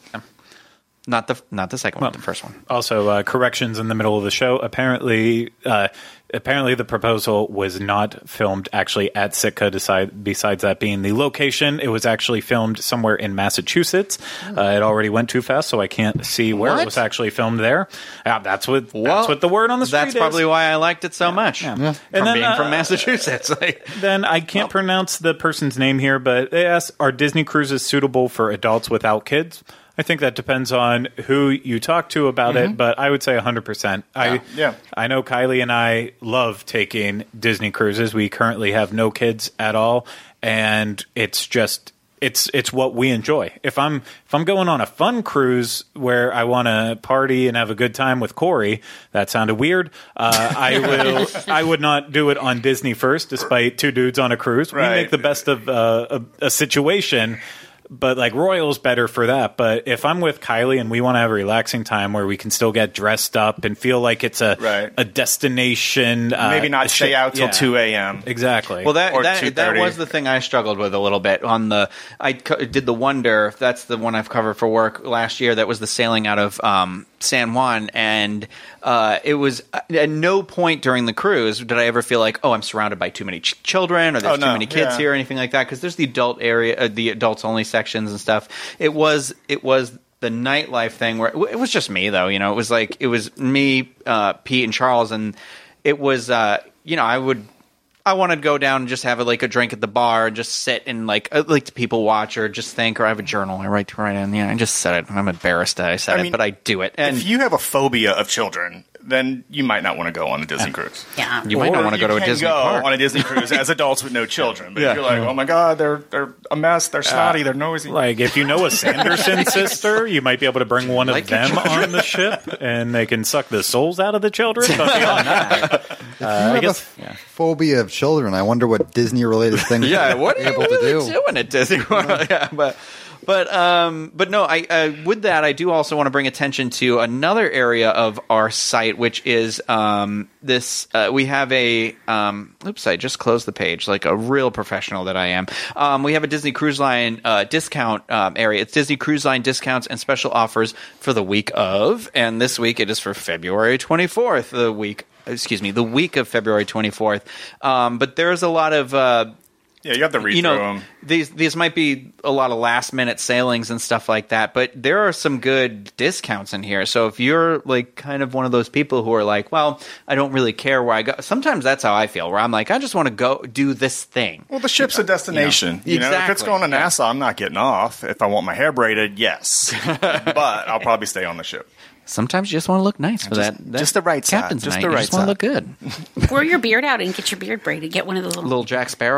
Not the not the second one, well, the first one. Also, uh, corrections in the middle of the show. Apparently, uh, apparently the proposal was not filmed actually at Sitka. Decide, besides that being the location, it was actually filmed somewhere in Massachusetts. Uh, it already went too fast, so I can't see where what? it was actually filmed there. Uh, that's what well, that's what the word on the street That's is. probably why I liked it so yeah, much. Yeah. Yeah. And from then, being uh, from Massachusetts. Then I can't well, pronounce the person's name here, but they asked, "Are Disney cruises suitable for adults without kids?" I think that depends on who you talk to about mm-hmm. it, but I would say one hundred percent. Yeah. I yeah. I know Kylie and I love taking Disney cruises. We currently have no kids at all, and it's just it's it's what we enjoy. If I'm if I'm going on a fun cruise where I want to party and have a good time with Corey, that sounded weird. Uh, I will I would not do it on Disney first, despite two dudes on a cruise. Right. We make the best of uh, a, a situation. But, like, Royal's better for that. But if I'm with Kylie and we want to have a relaxing time where we can still get dressed up and feel like it's a right. a destination. Uh, Maybe not stay out till yeah. two a.m. Exactly. Well, that or that, that was the thing I struggled with a little bit. On the I co- did the Wonder. That's the one I've covered for work last year. That was the sailing out of um, San Juan. And uh, it was at no point during the cruise did I ever feel like, oh, I'm surrounded by too many ch- children or there's oh, no. too many kids yeah. here or anything like that. Because there's the adult area, uh, the adults only sections and stuff. It was it was the nightlife thing where it was just me though. You know, it was like it was me, uh, Pete, and Charles, and it was uh, you know I would. I want to go down and just have a, like a drink at the bar and just sit and like uh, like to people watch or just think or I have a journal I write to write in. Yeah, I just said it. I'm embarrassed that I said I it, mean, but I do it. And if you have a phobia of children, then you might not want to go on a Disney cruise. Yeah, you might or not want to go to a Disney go park on a Disney cruise as adults with no children. But yeah. if you're like, oh my god, they're they're a mess, they're snotty, uh, they're noisy. Like if you know a Sanderson sister, you might be able to bring one like of them on the ship, and they can suck the souls out of the children. But beyond that, uh, I, I guess have a yeah. phobia of children. I wonder what Disney-related things. yeah, what are you able really to do? doing at Disney World? yeah, but. But um, but no, I uh, with that I do also want to bring attention to another area of our site, which is um, this. Uh, we have a um, oops, I just closed the page like a real professional that I am. Um, we have a Disney Cruise Line uh, discount um, area. It's Disney Cruise Line discounts and special offers for the week of, and this week it is for February twenty-fourth. The week, excuse me, the week of February twenty-fourth. Um, but there's a lot of uh, Yeah, you have to read you know, through them. These these might be a lot of last minute sailings and stuff like that, but there are some good discounts in here. So if you're like kind of one of those people who are like, well, I don't really care where I go. Sometimes that's how I feel, where I'm like, I just want to go do this thing. Well, the ship's a destination. You know, you know, if it's exactly. going to Nassau, I'm not getting off. If I want my hair braided, yes, but I'll probably stay on the ship. Sometimes you just want to look nice for Just- that, that just the right side, captain's just night. the You right just want to side. look good. grow your beard out and get your beard braided. Get one of those little. Little Jack Sparrow going on Yeah.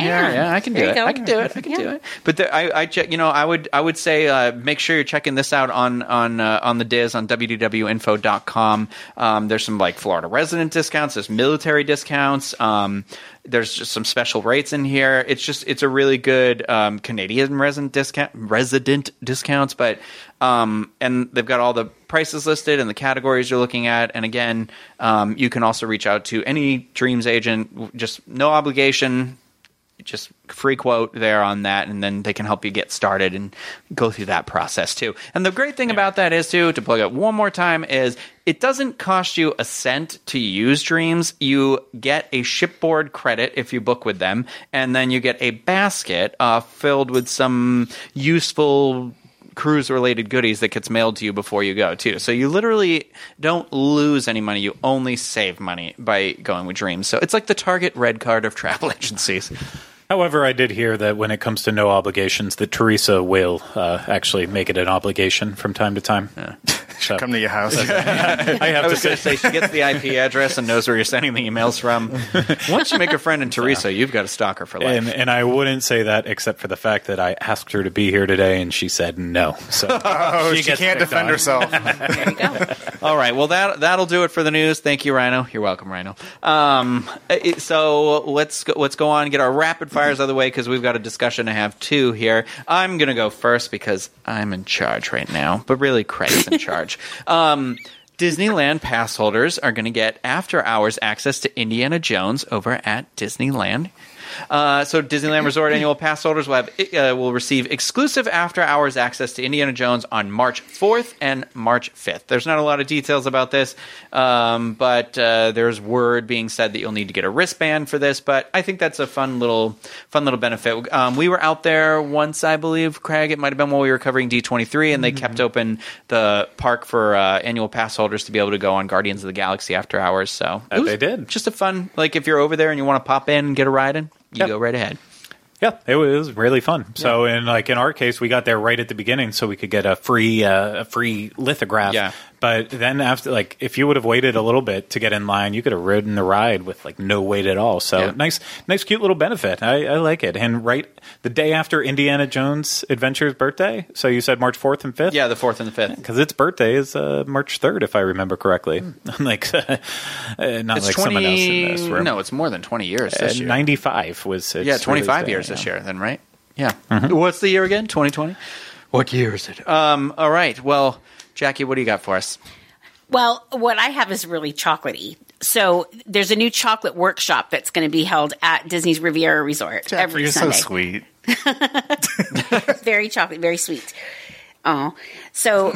here. Yeah, I can do There you it. go. I can do it. I can Yeah. do it. But the, I, I, check, you know, I would, I would say, uh, make sure you're checking this out on on uh, on the Diz on w w w info dot com. Um, there's some like Florida resident discounts. There's military discounts. Um, there's just some special rates in here. It's just, it's a really good um, Canadian resident discount, resident discounts. But um, and they've got all the prices listed and the categories you're looking at. And again, um, you can also reach out to any Dreams agent. Just no obligation. Just free quote there on that, and then they can help you get started and go through that process too. And the great thing yeah. about that is too, to plug it one more time, is it doesn't cost you a cent to use Dreams. You get a shipboard credit if you book with them, and then you get a basket uh, filled with some useful cruise-related goodies that gets mailed to you before you go, too. So you literally don't lose any money. You only save money by going with Dreams. So it's like the Target red card of travel agencies. However, I did hear that when it comes to no obligations, that Teresa will uh, actually make it an obligation from time to time. Yeah. So, come to your house. I have I was to going to say, she gets the I P address and knows where you're sending the emails from. Once you make a friend in Teresa, you've got a stalker for life. And, and I wouldn't say that except for the fact that I asked her to be here today, and she said no. So oh, she, she can't defend on. herself. There you go. All right. Well, that that'll do it for the news. Thank you, Rhino. You're welcome, Rhino. Um, it, so let's go, let's go on and get our rapid fires out of the way because we've got a discussion to have too here. I'm going to go first because I'm in charge right now, but really Craig's in charge. Um, Disneyland pass holders are going to get after-hours access to Indiana Jones over at Disneyland. Uh, so Disneyland Resort annual pass holders will have uh, will receive exclusive after-hours access to Indiana Jones on March fourth and March fifth. There's not a lot of details about this, um, but uh, there's word being said that you'll need to get a wristband for this. But I think that's a fun little fun little benefit. Um, we were out there once, I believe, Craig. It might have been when we were covering D twenty-three, and they mm-hmm. kept open the park for uh, annual pass holders to be able to go on Guardians of the Galaxy after hours. So uh, they did. Just a fun, like if you're over there and you want to pop in and get a ride in. You yep. go right ahead. Yeah, it was really fun. Yeah. So, in like in our case, we got there right at the beginning, so we could get a free uh, a free lithograph. Yeah. But then after, like, if you would have waited a little bit to get in line, you could have ridden the ride with like no wait at all. So yeah. nice, nice, cute little benefit. I, I like it. And right the day after Indiana Jones Adventure's birthday. So you said March fourth and fifth. Yeah, the fourth and the fifth. Because its birthday is uh, March third, if I remember correctly. Mm. like, uh, not it's like twenty, someone else in this room. No, it's more than twenty years. This uh, year. ninety-five was its yeah, twenty-five years day, this yeah. year. Then right. Yeah. Mm-hmm. What's the year again? twenty twenty? What year is it? Um, all right. Well, Jackie, what do you got for us? Well, what I have is really chocolatey. So there's a new chocolate workshop that's going to be held at Disney's Riviera Resort Jackie, every you're Sunday. so sweet. Very chocolate, very sweet. Oh, so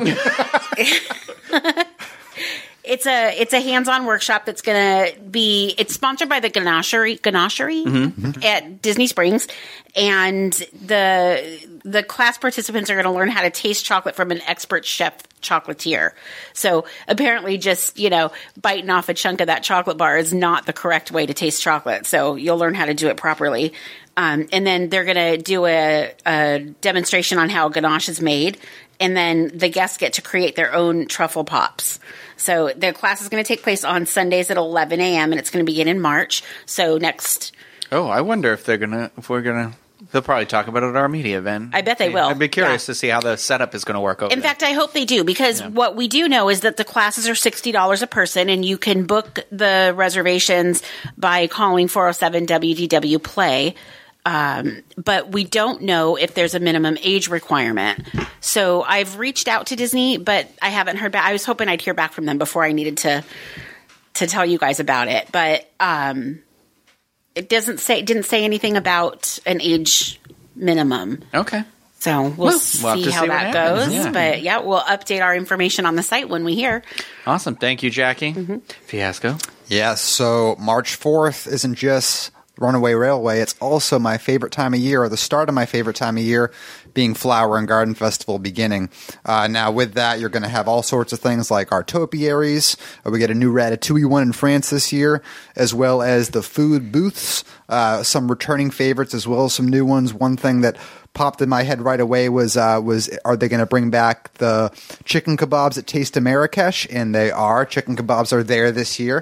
it's a it's a hands-on workshop that's going to be. It's sponsored by the Ganachery Ganachery mm-hmm. at Disney Springs, and the the class participants are going to learn how to taste chocolate from an expert chef chocolatier. So apparently, just you know, biting off a chunk of that chocolate bar is not the correct way to taste chocolate. So you'll learn how to do it properly. Um, and then they're going to do a, a demonstration on how ganache is made. And then the guests get to create their own truffle pops. So the class is going to take place on Sundays at eleven a.m. and it's going to begin in March. So next. Oh, I wonder if they're gonna if we're gonna. They'll probably talk about it at our media event. I bet they will. I'd be curious yeah. to see how the setup is going to work over In there. fact, I hope they do, because yeah. what we do know is that the classes are sixty dollars a person, and you can book the reservations by calling four oh seven W D W play. Um, but we don't know if there's a minimum age requirement. So I've reached out to Disney, but I haven't heard back. I was hoping I'd hear back from them before I needed to to tell you guys about it. But um, it doesn't say didn't say anything about an age minimum. Okay. So we'll, Well, see we'll have to how see that what happens. goes. Yeah. But yeah, we'll update our information on the site when we hear. Awesome. Thank you, Jackie. Mm-hmm. Fiasco. Yes, so March fourth isn't just Runaway Railway. It's also my favorite time of year, or the start of my favorite time of year, being Flower and Garden Festival beginning. Uh, now, with that, you're going to have all sorts of things like our topiaries. Uh, we get a new Ratatouille one in France this year, as well as the food booths, uh, some returning favorites, as well as some new ones. One thing that popped in my head right away was, uh, was are they going to bring back the chicken kebabs at Taste of Marrakesh? And they are. Chicken kebabs are there this year.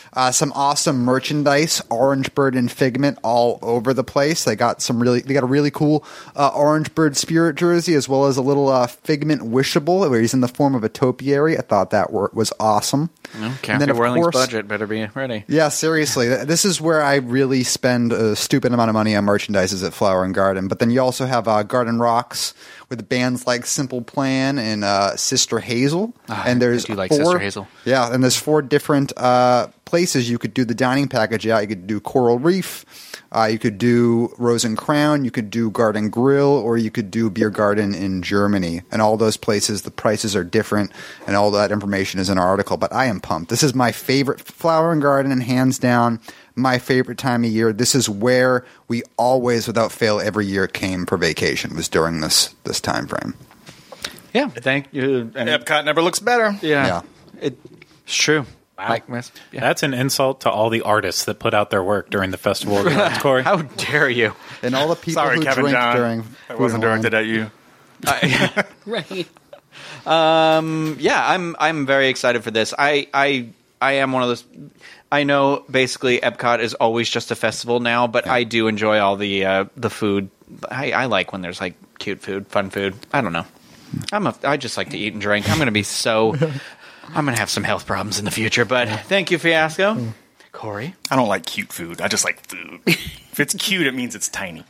Uh, some awesome merchandise, Orange Bird and Figment all over the place. They got some really, they got a really cool uh, Orange Bird spirit jersey, as well as a little uh, Figment wishable where he's in the form of a topiary. I thought that wor- was awesome. No, Captain Whirling's budget better be ready. Yeah, seriously. This is where I really spend a stupid amount of money on merchandise is at Flower and Garden. But then you also have uh, Garden Rocks with bands like Simple Plan and uh, Sister Hazel. Oh, and there's I do like four, Sister Hazel. Yeah, and there's four different uh, places you could do the dining package out. You could do Coral Reef, uh, you could do Rose and Crown, you could do Garden Grill, or you could do Beer Garden in Germany. And all those places, the prices are different, and all that information is in our article. But I am pumped. This is my favorite Flower and Garden, and hands down, my favorite time of year. This is where we always, without fail, every year came for vacation, was during this this time frame. Yeah, thank you. And Epcot never looks better. yeah, Yeah. It, it's true. Wow. Like, yes, yeah. That's an insult to all the artists that put out their work during the festival of Lights, Corey. How dare you? And all the people Sorry, who Kevin drink John. during That Food wasn't and Wine. directed at you. Right. Um, yeah, I'm I'm very excited for this. I I I am one of those. I know basically Epcot is always just a festival now, but I do enjoy all the uh, the food. I, I like when there's like cute food, fun food. I don't know. I'm a. I just like to eat and drink. I'm going to be so. I'm going to have some health problems in the future. But thank you, Fiasco. Corey. I don't like cute food. I just like food. If it's cute, it means it's tiny.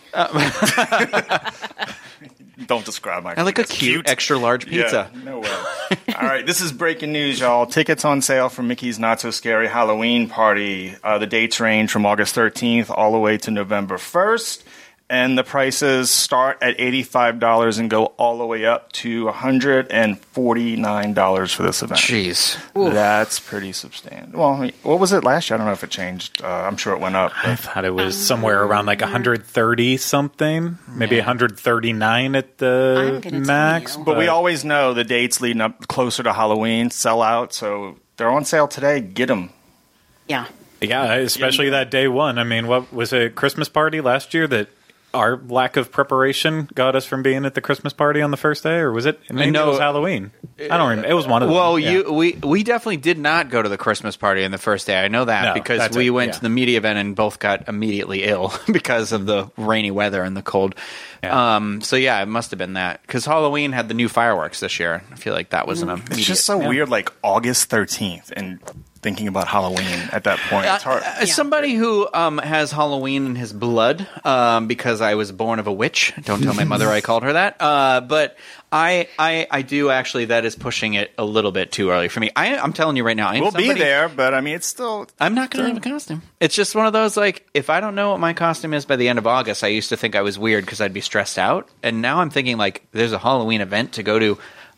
Don't describe my. I like a food as cute, extra large pizza. Yeah, no way. All right, this is breaking news, y'all. Tickets on sale for Mickey's Not So Scary Halloween Party. Uh, the dates range from August thirteenth all the way to November first. And the prices start at eighty-five dollars and go all the way up to one hundred forty-nine dollars for this event. Jeez. That's pretty substantial. Well, I mean, what was it last year? I don't know if it changed. Uh, I'm sure it went up. I thought it was somewhere around like one hundred thirty something, maybe one hundred thirty-nine at I'm the gonna tell max. you. But we always know the dates leading up closer to Halloween sell out, so they're on sale today. Get them. Yeah. Yeah, especially that day one. I mean, what was it, Christmas party last year that our lack of preparation got us from being at the Christmas party on the first day, or was it? Maybe No. it was Halloween. I don't remember. It was one of them. Well, Yeah. you we we definitely did not go to the Christmas party on the first day. I know that No, because that's we it, went yeah. to the media event and both got immediately ill because of the rainy weather and the cold. Yeah. Um, so yeah, it must have been that because Halloween had the new fireworks this year. I feel like that was an immediate. It's just so yeah. weird, like August thirteenth, and thinking about Halloween at that point. It's hard. As somebody who um, has Halloween in his blood, um, because I was born of a witch. Don't tell my mother I called her that. Uh, but I, I, I do actually. That is pushing it a little bit too early for me. I, I'm telling you right now. I'm we'll somebody, be there, but I mean, it's still. I'm not going to have a costume. It's just one of those like, if I don't know what my costume is by the end of August, I used to think I was weird because I'd be stressed out, and now I'm thinking like, there's a Halloween event to go to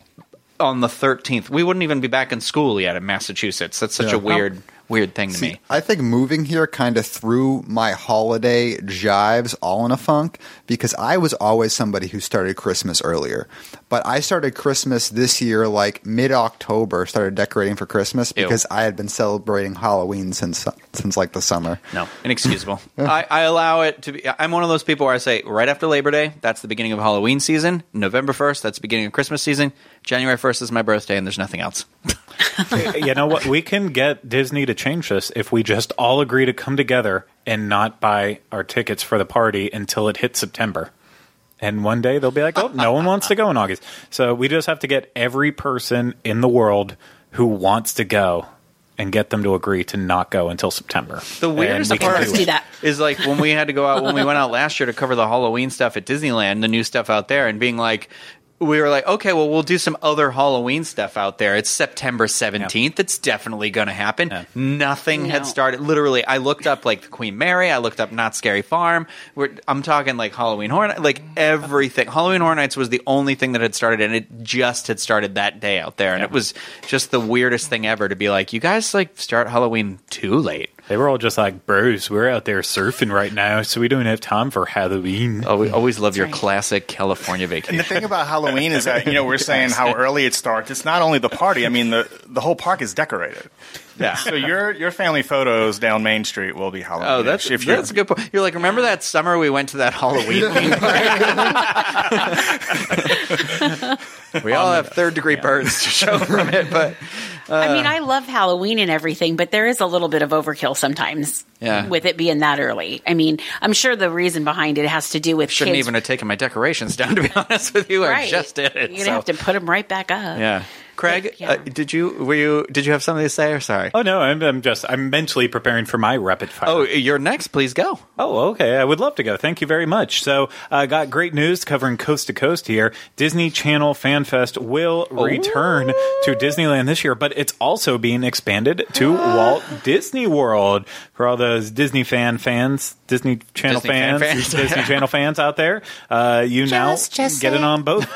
on the thirteenth. We wouldn't even be back in school yet in Massachusetts. That's such Yeah. a weird, weird thing to See, me. I think moving here kind of threw my holiday jives all in a funk because I was always somebody who started Christmas earlier. But I started Christmas this year like mid-October, started decorating for Christmas Ew. because I had been celebrating Halloween since since like the summer. No, inexcusable. I, I allow it to be. I'm one of those people where I say right after Labor Day, that's the beginning of Halloween season. November first, that's the beginning of Christmas season. January first is my birthday, and there's nothing else. You know what? We can get Disney to change this if we just all agree to come together and not buy our tickets for the party until it hits September. And one day they'll be like, oh, no one wants to go in August. So we just have to get every person in the world who wants to go and get them to agree to not go until September. The weirdest And we can part do Let's do it. that. is like when we had to go out when we went out last year to cover the Halloween stuff at Disneyland, the new stuff out there, and being like, we were like, okay, well, we'll do some other Halloween stuff out there. It's September seventeenth. It's definitely going to happen. Yeah. Nothing had No. started. Literally, I looked up like the Queen Mary. I looked up Not Scary Farm. We're, I'm talking like Halloween Horror Nights, like everything. Halloween Horror Nights was the only thing that had started, and it just had started that day out there. And Yeah. it was just the weirdest thing ever to be like, you guys like start Halloween too late. They were all just like, bros, we're out there surfing right now, so we don't have time for Halloween. Always, always love your right. classic California And the vacation. thing about Halloween is that, you know, we're saying how early it starts. It's not only the party. I mean, the the whole park is decorated. Yeah. So your your family photos down Main Street will be Halloween. Oh, that's if you're, that's a good point. You're like, remember that summer we went to that Halloween theme? We all have third degree burns to show from it, but I mean, I love Halloween and everything, but there is a little bit of overkill sometimes Yeah. with it being that early. I mean, I'm sure the reason behind it has to do with Shouldn't kids. even have taken my decorations down, to be honest with you. I Right. just did it. You're going to so- have to put them right back up. Yeah. Craig, Yeah. uh, did you were you did you have something to say or sorry? Oh no, I'm, I'm just I'm mentally preparing for my rapid fire. Oh, you're next. Please go. Oh, okay. I would love to go. Thank you very much. So, I uh, got great news covering coast to coast here. Disney Channel Fan Fest will return to Disneyland this year, but it's also being expanded to Walt Disney World. For all those Disney fan fans, Disney Channel Disney fan fans, fans. Disney Channel fans out there, uh, you Just- now just get it say- on both.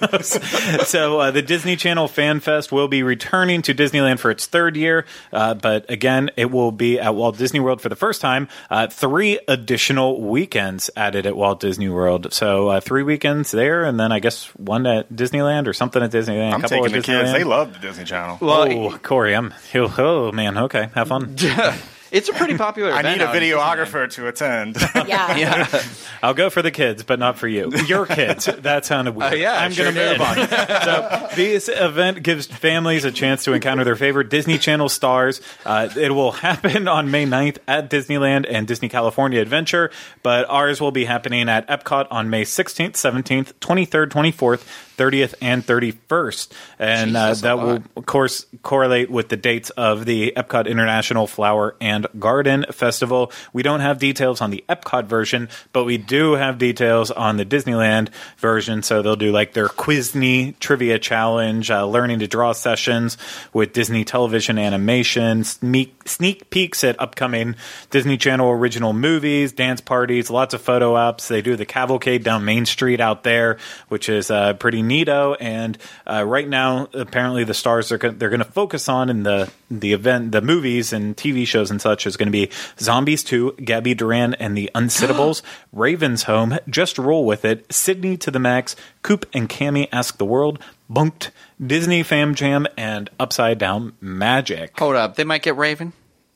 So, uh, the Disney Channel Fan Fest will be returning to Disneyland for its third year, uh, but again, it will be at Walt Disney World for the first time. Uh, three additional weekends added at Walt Disney World. So uh, three weekends there, and then I guess one at Disneyland or something at Disneyland. a I'm couple taking at the kids. Disneyland. They love the Disney Channel. Oh, Corey, I'm. Oh man, okay, have fun. It's a pretty popular I event. need a out in Disneyland. videographer to attend. Yeah. Yeah. I'll go for the kids, but not for you. Your kids. That sounded weird. Uh, yeah, I'm sure going to move on. So this event gives families a chance to encounter their favorite Disney Channel stars. Uh, it will happen on May ninth at Disneyland and Disney California Adventure, but ours will be happening at Epcot on May sixteenth, seventeenth, twenty-third, twenty-fourth, thirtieth, and thirty-first. And uh, Jesus, a that lot. will, of course, correlate with the dates of the Epcot International Flower and Garden Festival. We don't have details on the Epcot version, but we do have details on the Disneyland version. So they'll do like their Quizney trivia challenge, uh, learning to draw sessions with Disney television animation, sneak, sneak peeks at upcoming Disney Channel original movies, dance parties, lots of photo ops. They do the cavalcade down Main Street out there, which is uh, pretty neato. And uh, right now, apparently, the stars are go- they're going to focus on in the the event, the movies and T V shows and such is going to be Zombies two, Gabby Duran and the Unsittables, Raven's Home, Just Roll With It, Sydney to the Max, Coop and Cammy Ask the World, Bunked, Disney Fam Jam, and Upside Down Magic. Hold up. They might get Raven.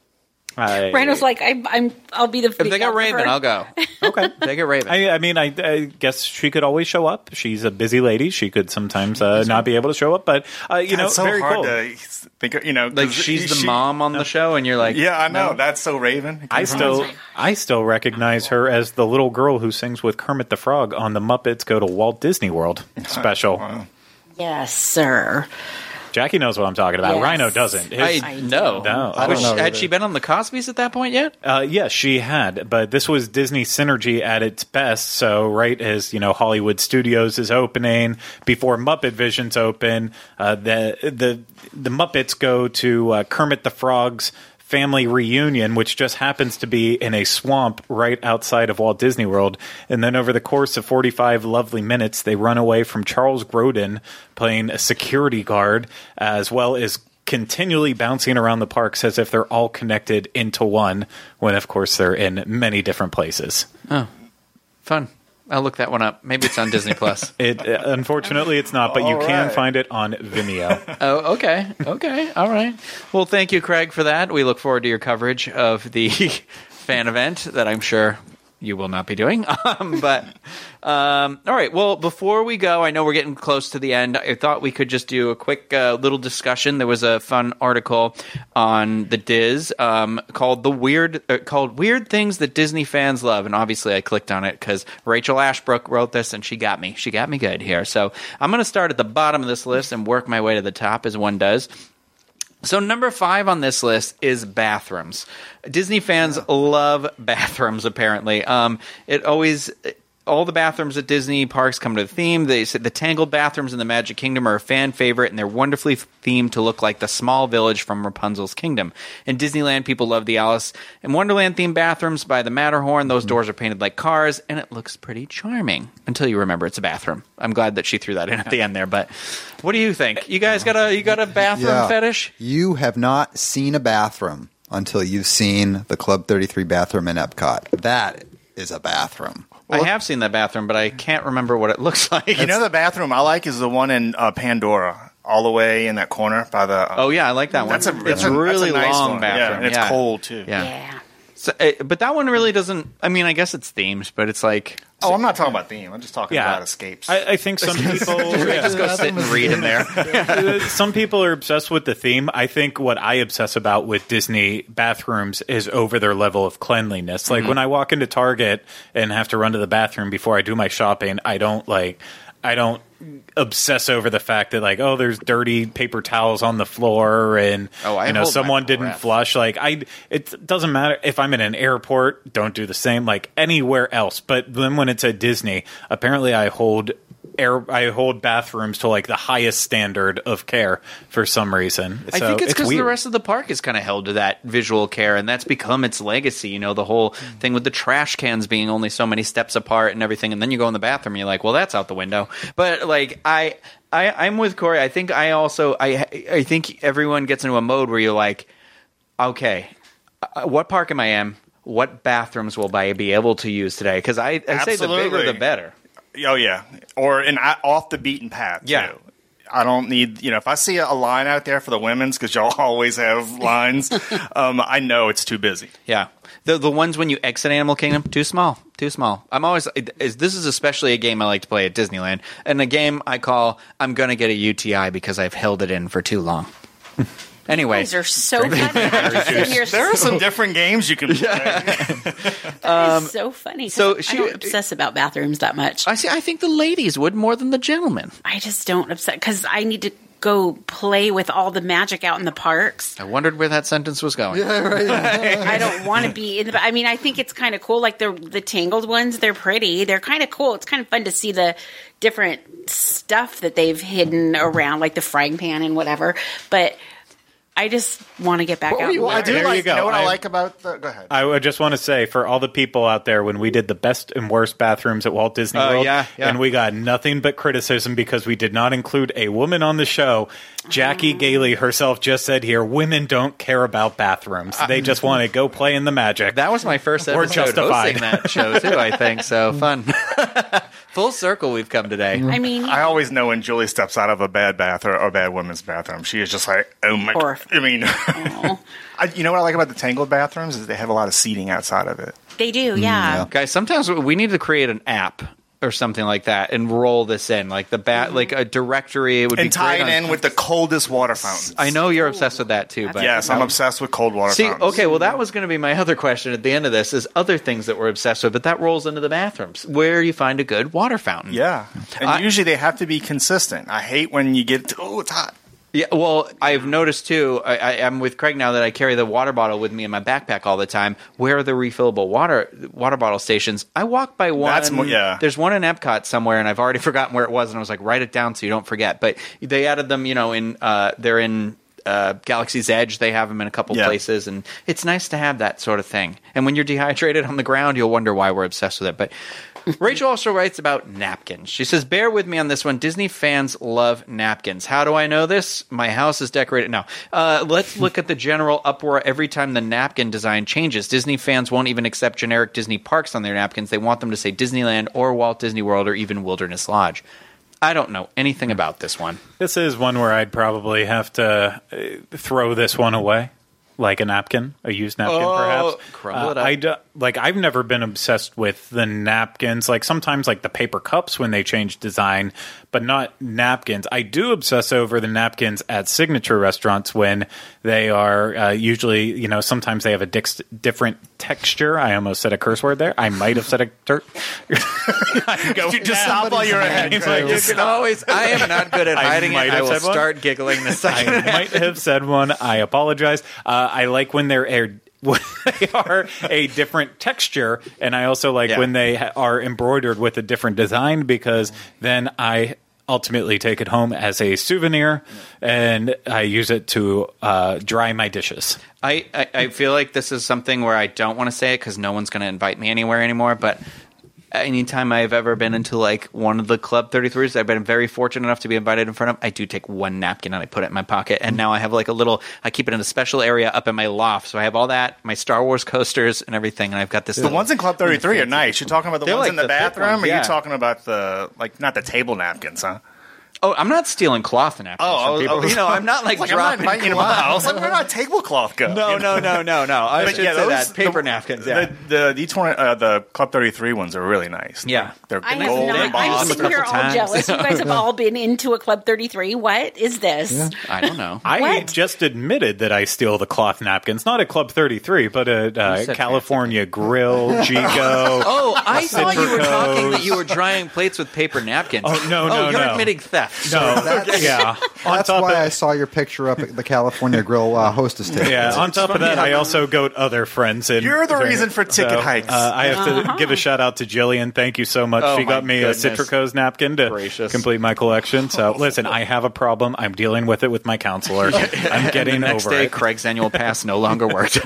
I, Randall's like, I'm, I'm, I'll be the. If they got Raven, I'll go. okay. They get Raven. I, I mean, I, I guess she could always show up. She's a busy lady. She could sometimes uh, not be able to show up, but uh, you know, it's so very hard cool. to think. Of, you know, like 'cause she's the she- mom on the show, and you're like, Yeah, I know. no. That's so Raven. I still, I still recognize her as the little girl who sings with Kermit the Frog on the Muppets Go to Walt Disney World special. Yes, sir. Jackie knows what I'm talking about. Yes. Rhino doesn't. His- I I know. No, I don't Was know she- had either. she been on the Cosbys at that point yet? Uh, yes, she had, but this was Disney synergy at its best. So, right as you know, Hollywood Studios is opening before Muppet Vision's open. Uh, the the the Muppets go to uh, Kermit the Frog's family reunion, which just happens to be in a swamp right outside of Walt Disney World. And then over the course of forty-five lovely minutes, they run away from Charles Grodin playing a security guard, as well as continually bouncing around the parks as if they're all connected into one, when of course they're in many different places. Fun. I'll look that one up. Maybe it's on Disney Plus. It uh, unfortunately it's not, but you All can right. find it on Vimeo. Oh, okay. Okay. All right. Well, thank you, Craig, for that. We look forward to your coverage of the fan event that I'm sure you will not be doing. Um, but, um, all right. Well, before we go, I know we're getting close to the end. I thought we could just do a quick uh, little discussion. There was a fun article on the Diz um, called the weird uh, called Weird Things That Disney Fans Love. And obviously I clicked on it because Rachel Ashbrook wrote this and she got me. She got me good here. So I'm going to start at the bottom of this list and work my way to the top as one does. So number five on this list is bathrooms. Disney fans love bathrooms, apparently. Um, it always... All the bathrooms at Disney parks come to the theme. They said the Tangled bathrooms in the Magic Kingdom are a fan favorite, and they're wonderfully themed to look like the small village from Rapunzel's Kingdom. In Disneyland, people love the Alice in Wonderland themed bathrooms by the Matterhorn. Those doors are painted like cars, and it looks pretty charming until you remember it's a bathroom. I'm glad that she threw that in at the end there. But what do you think? You guys got a you got a bathroom Yeah. fetish? You have not seen a bathroom until you've seen the Club thirty-three bathroom in Epcot. That is a bathroom. I have seen that bathroom, but I can't remember what it looks like. You know, the bathroom I like is the one in uh, Pandora, all the way in that corner by the. Uh, Oh yeah, I like that one. That's a- it's that's a a- really that's a nice long one. bathroom. Yeah, and it's cold, too. Yeah. Yeah. So, uh, but that one really doesn't. I mean, I guess it's themed, but it's like. Oh, I'm not talking about theme. I'm just talking Yeah. about escapes. I, I think some people I just go sit and read in there. some people are obsessed with the theme. I think what I obsess about with Disney bathrooms is over their level of cleanliness. Like Mm-hmm. when I walk into Target and have to run to the bathroom before I do my shopping, I don't like I don't obsess over the fact that like, oh, there's dirty paper towels on the floor and Oh, I you know hold my someone didn't breath. flush. Like I it doesn't matter if I'm in an airport, don't do the same, like anywhere else. But then when it's at Disney, apparently I hold air I hold bathrooms to like the highest standard of care for some reason. I So think it's because the weird. rest of the park is kind of held to that visual care, and that's become its legacy. You know, the whole thing with the trash cans being only so many steps apart and everything, and then you go in the bathroom and you're like, well, that's out the window. But like, I, I, I'm with Corey. I think I also, I, I think everyone gets into a mode where you're like, okay, uh, what park am I in? What bathrooms will I be able to use today? Because I, I say the bigger Absolutely. the better. Oh yeah, or an off the beaten path. Yeah. Too. I don't need, you know, if I see a line out there for the women's, because y'all always have lines, um, I know it's too busy. Yeah. The the ones when you exit Animal Kingdom, too small, too small. I'm always is this is especially a game I like to play at Disneyland, and a game I call I'm gonna get a U T I because I've held it in for too long. Anyway, These are so funny. I'm just sitting here There are some different games you can play. That is so funny. 'cause so I she- don't obsess about bathrooms that much. I see. I think the ladies would more than the gentlemen. I just don't obsess because I need to go play with all the magic out in the parks. I wondered where that sentence was going. I don't want to be in the. I mean, I think it's kind of cool. Like the the Tangled ones, they're pretty. They're kind of cool. It's kind of fun to see the different stuff that they've hidden around, like the frying pan and whatever. But I just want to get back out. Well, I do There you like, you, go. know what I, I- like about the, go ahead. I would just want to say for all the people out there when we did the best and worst bathrooms at Walt Disney Oh, World, yeah, yeah. and we got nothing but criticism because we did not include a woman on the show. Jackie Gailey herself just said here, women don't care about bathrooms. They just want to go play in the magic. That was my first We're episode justified. hosting that show too. I think so. Fun. Full circle we've come today. I mean, I always know when Julie steps out of a bad bath or a bad women's bathroom, she is just like, oh my Or- god. I mean, I, you know what I like about the Tangled bathrooms is they have a lot of seating outside of it. they do, yeah. Guys, sometimes we need to create an app or something like that and roll this in, like the bat, like a directory. It would And be tie great it on- in with the coldest water fountains. I know you're obsessed with that too, but Yes, I'm obsessed with cold water See, fountains. okay, well, that was going to be my other question at the end of this: is other things that we're obsessed with, but that rolls into the bathrooms. Where you find a good water fountain? Yeah. And I- usually they have to be consistent. I hate when you get, to, oh, it's hot. Yeah, well, I've noticed too. I, I, I'm with Craig now that I carry the water bottle with me in my backpack all the time. Where are the refillable water water bottle stations? I walk by one. That's mo- yeah. There's one in Epcot somewhere, and I've already forgotten where it was. And I was like, write it down so you don't forget. But they added them. You know, in uh, they're in uh, Galaxy's Edge. They have them in a couple Yeah. places, and it's nice to have that sort of thing. And when you're dehydrated on the ground, you'll wonder why we're obsessed with it. But Rachel also writes about napkins. She says, bear with me on this one. Disney fans love napkins. How do I know this? My house is decorated. No. Uh, let's look at the general uproar every time the napkin design changes. Disney fans won't even accept generic Disney parks on their napkins. They want them to say Disneyland or Walt Disney World or even Wilderness Lodge. I don't know anything about this one. This is one where I'd probably have to uh, throw this one away, like a napkin, a used napkin, Oh, perhaps. crumble it Uh, up. I do, like I've never been obsessed with the napkins. Like sometimes, like the paper cups when they change design, but not napkins. I do obsess over the napkins at signature restaurants when they are uh, usually, you know, sometimes they have a dix- different texture. I almost said a curse word there. I might have said a. Ter- Did you just stop while you're ahead? It's like, You can always. I am not good at I hiding might it. I have will said one. start giggling the I second. might have said one. I apologize. Uh, I like when they're aired. When they are a different texture, and I also like Yeah. when they ha- are embroidered with a different design because then I ultimately take it home as a souvenir and I use it to uh, dry my dishes. I, I, I feel like this is something where I don't want to say it because no one's going to invite me anywhere anymore. But anytime I've ever been into like one of the Club thirty-threes, I've been very fortunate enough to be invited in front of. I do take one napkin and I put it in my pocket, and now I have like a little. I keep it in a special area up in my loft, so I have all that, my Star Wars coasters and everything, and I've got this. The little, ones in Club thirty-three are nice. You're talking about the They're ones like in the, the thick bathroom, ones, or yeah. you're talking about the, like, not the table napkins, huh? Oh, I'm not stealing cloth napkins Oh, from people. oh, you know, I'm not like, like I'm not dropping inviting you to my house. Like, where did tablecloth go? No, You know? no, no, no, no. I But should yeah, say those- that. Paper the- napkins, yeah. The the, the, twenty, uh, the Club thirty-three ones are really nice. Yeah. They're I gold have and not. I'm embossed. sitting here all times. jealous. You guys have all been into a Club thirty-three. What is this? I don't know. I What? just admitted that I steal the cloth napkins, not at Club thirty-three, but at uh, said California Grill, Gigo. Oh, I thought you were Citrico's. talking that you were drying plates with paper napkins. Oh, no, no, Oh, you're no. admitting theft. No, That's- yeah. On That's top why of, I saw your picture up at the California Grill uh, hostess table. Yeah, on top of that, I also goat other friends. In You're the very- reason for ticket so, hikes. Uh, I have to give a shout out to Jillian. Thank you so much. Oh, she my got me goodness. a Citrico's napkin to Gracious. complete my collection. So listen, I have a problem. I'm dealing with it with my counselor. I'm getting the next over day, it. Craig's annual pass no longer worked.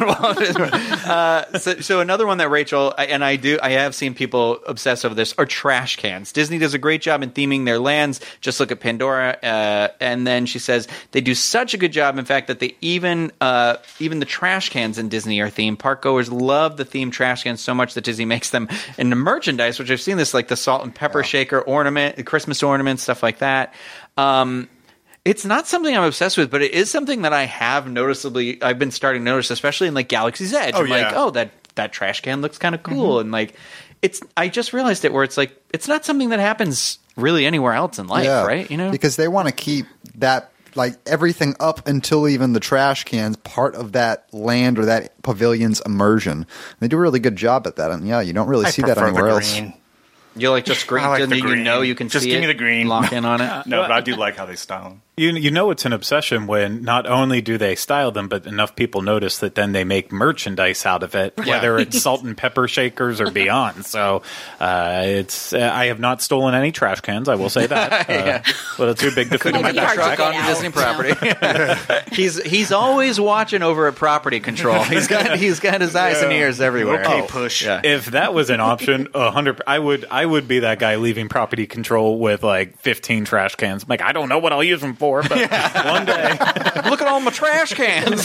uh, so, so another one that Rachel I- and I do, I have seen people obsess over this, are trash cans. Disney does a great job in theming their lands. Just look at Pandora. Uh, and then she says they do such a good job, in fact, that they even uh, even the trash cans in Disney are themed. Park goers love the themed trash cans so much that Disney makes them into merchandise, which I've seen this, like the salt and pepper shaker ornament, the Christmas ornaments, stuff like that. Um, It's not something I'm obsessed with, but it is something that I have noticeably, I've been starting to notice, especially in like Galaxy's Edge. Oh, I'm like, yeah. oh, that, that trash can looks kind of cool. And like, it's, I just realized it where it's like, it's not something that happens really anywhere else in life, Yeah, right? You know? because they want to keep that, like, everything up until even the trash cans part of that land or that pavilion's immersion. They do a really good job at that, and yeah, you don't really I see that prefer anywhere the else. green. You like just green, I like then the you green. know you can Just see give it, me the green. lock in on it. No, but I do like how they style them. You you know it's an obsession when not only do they style them, but enough people notice that then they make merchandise out of it, whether it's salt and pepper shakers or beyond. So uh, it's uh, I have not stolen any trash cans. I will say that. Uh, But it's too big to fit in my It'd be hard to backpack. get On the out, Disney you know. property, he's he's always watching over at property control. He's got he's got his eyes and ears everywhere. Okay, Oh, push. yeah. If that was an option, a hundred, I would, I would be that guy leaving property control with like fifteen trash cans. Like, I don't know what I'll use them for, but one day. Look at all my trash cans.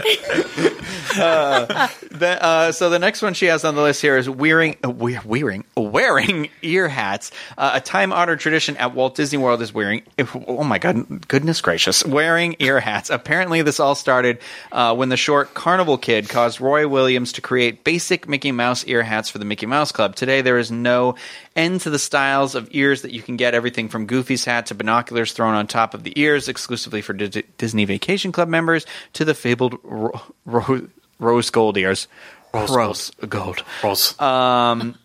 uh, the, uh, so the next one she has on the list here is wearing, uh, we- wearing, wearing ear hats. Uh, a time-honored tradition at Walt Disney World is wearing. Oh my god, goodness gracious, wearing ear hats. Apparently, this all started uh, when the short Carnival Kid caused Roy Williams to create basic Mickey Mouse ear hats for the Mickey Mouse Club. Today, there is no end to the styles of ears that you can get. Everything from Goofy's hat to binoculars thrown on top of the ears exclusively for Di- Disney Vacation Club members to the fabled ro- ro- rose gold ears. Rose Rose gold. Rose. Um.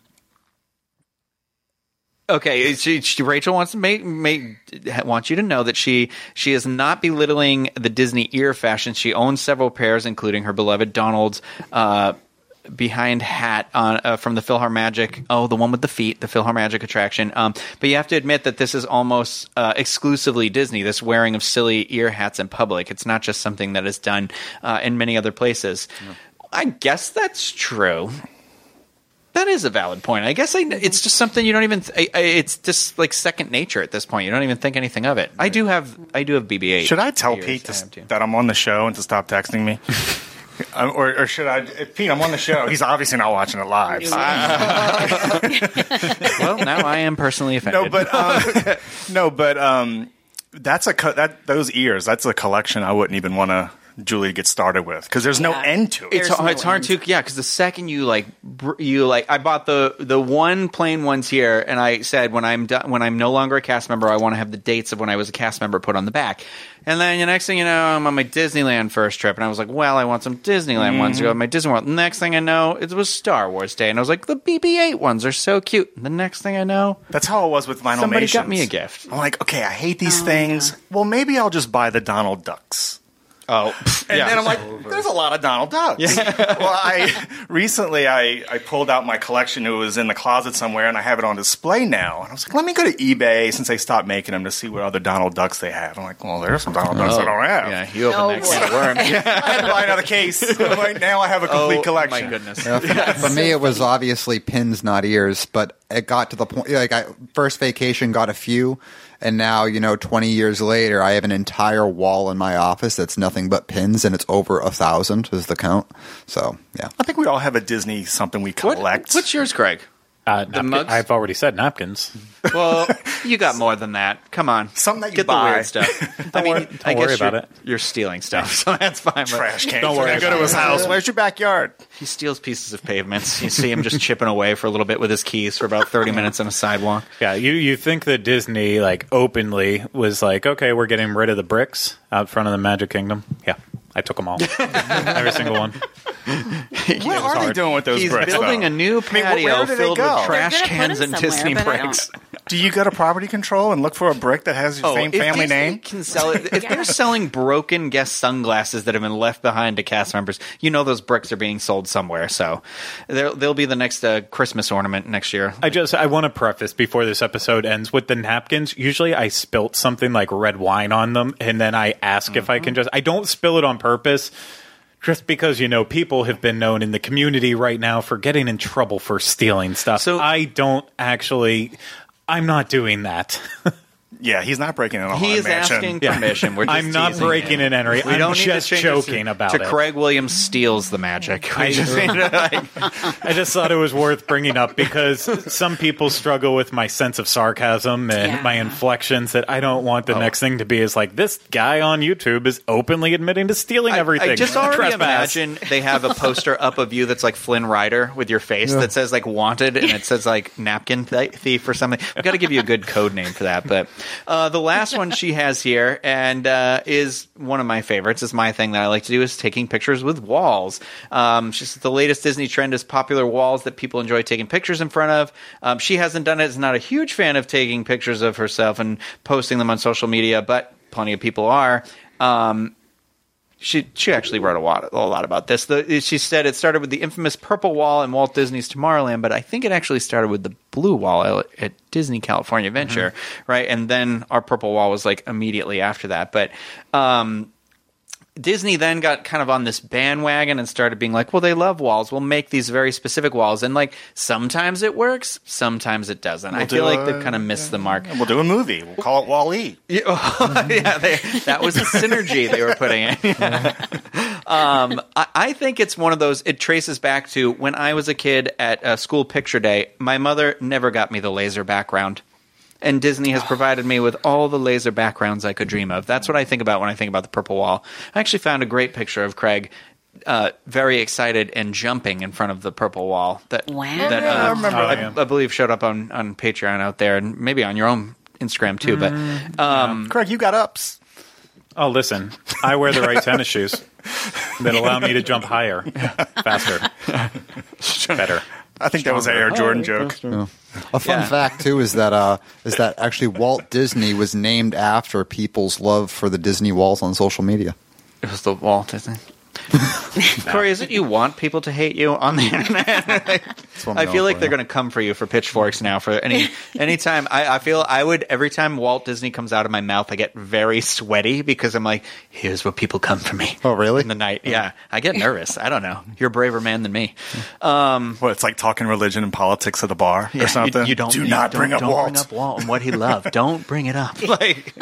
Okay, she, she, Rachel wants to make, make wants you to know that she she is not belittling the Disney ear fashion. She owns several pairs, including her beloved Donald's uh, behind hat on uh, from the PhilharMagic. Oh, the one with the feet, the PhilharMagic attraction. Um, but you have to admit that this is almost uh, exclusively Disney. This wearing of silly ear hats in public. It's not just something that is done uh, in many other places. No. I guess that's true. That is a valid point. I guess I, it's just something you don't even. I, I, it's just like second nature at this point. You don't even think anything of it. I do have. I do have B B eight. Should I tell ears. Pete I to, have to. that I'm on the show and to stop texting me? um, or, or should I? Pete, I'm on the show. He's obviously not watching it live. So. Well, now I am personally offended. No, but um, no, but um, that's a co- that those ears. That's a collection I wouldn't even want to Julie get started with because there's no Yeah. end to it. It's There's hard, no it's hard end. to yeah because the second you like br- you like I bought the the one plain ones here and I said when I'm done when I'm no longer a cast member I want to have the dates of when I was a cast member put on the back, and then the next thing you know I'm on my Disneyland first trip and I was like, well, I want some Disneyland ones to go on my Disney World. The next thing I know it was Star Wars Day and I was like, the B B eight ones are so cute. The next thing I know That's how it was with Vinyl somebody Nations. got me a gift. I'm like, okay, I hate these things. Well, maybe I'll just buy the Donald Ducks. Oh, And then I'm like, there's a lot of Donald Ducks. well, I recently I, I pulled out my collection. It was in the closet somewhere, and I have it on display now. And I was like, let me go to eBay since they stopped making them to see what other Donald Ducks they have. I'm like, well, there's some Donald Ducks I don't have. yeah, you opened Oh, that can of worms. I had to buy another case. Right now, I have a complete Oh collection. my goodness. Uh, for, for me, it was obviously pins, not ears. But it got to the point. Like, I first vacation got a few, and now you know, twenty years later, I have an entire wall in my office that's nothing but pins, and it's over a thousand is the count. So yeah, I think we all have a Disney something we What, collect. what's yours, Craig? Uh, napkin- mugs? I've already said napkins. Well, you got more than that. Come on. Something that you Get buy. the weird stuff. I mean, worry- I don't guess worry about you're, it. you're stealing stuff, so that's fine. but Trash can. Don't worry I go about to his it. house. Where's your backyard? He steals pieces of pavements. You see him just chipping away for a little bit with his keys for about thirty minutes on a sidewalk. Yeah, you, you think that Disney, like, openly was like, okay, we're getting rid of the bricks out front of the Magic Kingdom. Yeah, I took them all. Every single one. What are they hard. doing with those He's bricks? building though? a new I mean, patio where do they filled go? with trash They're gonna put cans them and somewhere, Disney but I don't- bricks. Do you go to property control and look for a brick that has your same if family Disney name? Can sell it. If they're selling broken guest sunglasses that have been left behind to cast members, you know those bricks are being sold somewhere. So they'll, they'll be the next uh, Christmas ornament next year. I just I want to preface before this episode ends with the napkins. Usually I spilt something like red wine on them, and then I ask mm-hmm. if I can just. I don't spill it on purpose. Just because, you know, people have been known in the community right now for getting in trouble for stealing stuff. So- I don't actually, I'm not doing that. Yeah, he's not breaking in a He haunted is mansion. asking permission. We're just I'm not teasing breaking him. in any. We I'm don't need just to change joking this about to it. Craig Williams steals the magic. We just need to, like, I just thought it was worth bringing up because some people struggle with my sense of sarcasm and Yeah. my inflections that I don't want Oh. the next thing to be is like, this guy on YouTube is openly admitting to stealing I, everything. I just already Trespass. imagine they have a poster up of you that's like Flynn Rider with your face that says like wanted and it says like napkin th- thief or something. We've got to give you a good code name for that. But uh, the last one she has here and uh, is one of my favorites. Is my thing that I like to do is taking pictures with walls. Um, she says the latest Disney trend is popular walls that people enjoy taking pictures in front of. Um, she hasn't done it. Is not a huge fan of taking pictures of herself and posting them on social media, but plenty of people are. Um, She she actually wrote a lot, a lot about this. The, she said it started with the infamous purple wall in Walt Disney's Tomorrowland, but I think it actually started with the blue wall at, at Disney California Adventure, mm-hmm. right? And then our purple wall was like immediately after that. But um, Disney then got kind of on this bandwagon and started being like, well, they love walls. We'll make these very specific walls. And like sometimes it works, sometimes it doesn't. We'll I feel do like a- they've kind of missed the mark. We'll do a movie. We'll call it Wall-E. Yeah, yeah they, that was the synergy they were putting in. um, I, I think it's one of those, it traces back to when I was a kid at uh, school picture day, my mother never got me the laser background. And Disney has provided me with all the laser backgrounds I could dream of. That's what I think about when I think about the purple wall. I actually found a great picture of Craig uh, very excited and jumping in front of the purple wall. That, Wow. that, uh, Yeah, I remember I, that. I believe showed up on, on Patreon out there and maybe on your own Instagram too. But um, Craig, you got ups. Oh, listen, I wear the right tennis shoes that allow me to jump higher, faster, better. I think that was an Air Jordan joke. A fun Yeah. fact too is that uh, is that actually Walt Disney was named after people's love for the Disney walls on social media. it was the Walt Disney. Corey, is it you want people to hate you on the internet? That's what I'm I going feel like for, they're yeah. going to come for you for pitchforks now. For any anytime, I, I feel I would every time Walt Disney comes out of my mouth, I get very sweaty because I'm like, here's what people come for me. Oh, really? In the night, yeah, I get nervous. I don't know. You're a braver man than me. Um, What, it's like talking religion and politics at the bar yeah, or something? You, you don't Do you not don't- bring up don't Walt. Bring up Walt and what he loved. Don't bring it up. Like.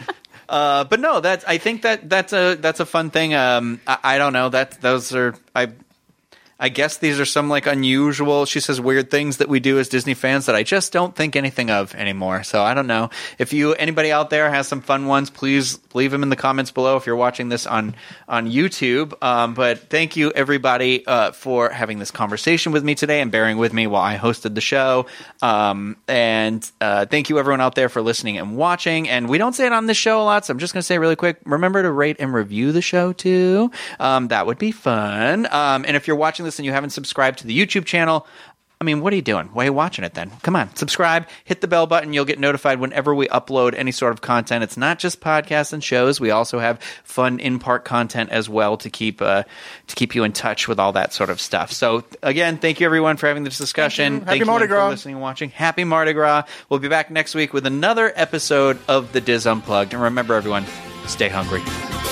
Uh, but no, that's. I think that that's a that's a fun thing. Um, I, I don't know. That those are. I. I guess these are some like unusual. She says weird things that we do as Disney fans that I just don't think anything of anymore. So I don't know if you anybody out there has some fun ones. Please leave them in the comments below if you're watching this on on YouTube. Um, but thank you everybody uh, for having this conversation with me today and bearing with me while I hosted the show. Um, and uh, thank you everyone out there for listening and watching. And we don't say it on this show a lot, so I'm just going to say really quick. Remember to rate and review the show too. Um, that would be fun. Um, and if you're watching this and you haven't subscribed to the YouTube channel, I mean, what are you doing? Why are you watching it then? Come on, subscribe, hit the bell button. You'll get notified whenever we upload any sort of content. It's not just podcasts and shows. We also have fun in-park content as well to keep uh, to keep you in touch with all that sort of stuff. So again, thank you everyone for having this discussion. Thank you. Thank Happy Mardi everyone Gras. for listening and watching. Happy Mardi Gras. We'll be back next week with another episode of the Diz Unplugged. And remember, everyone, stay hungry.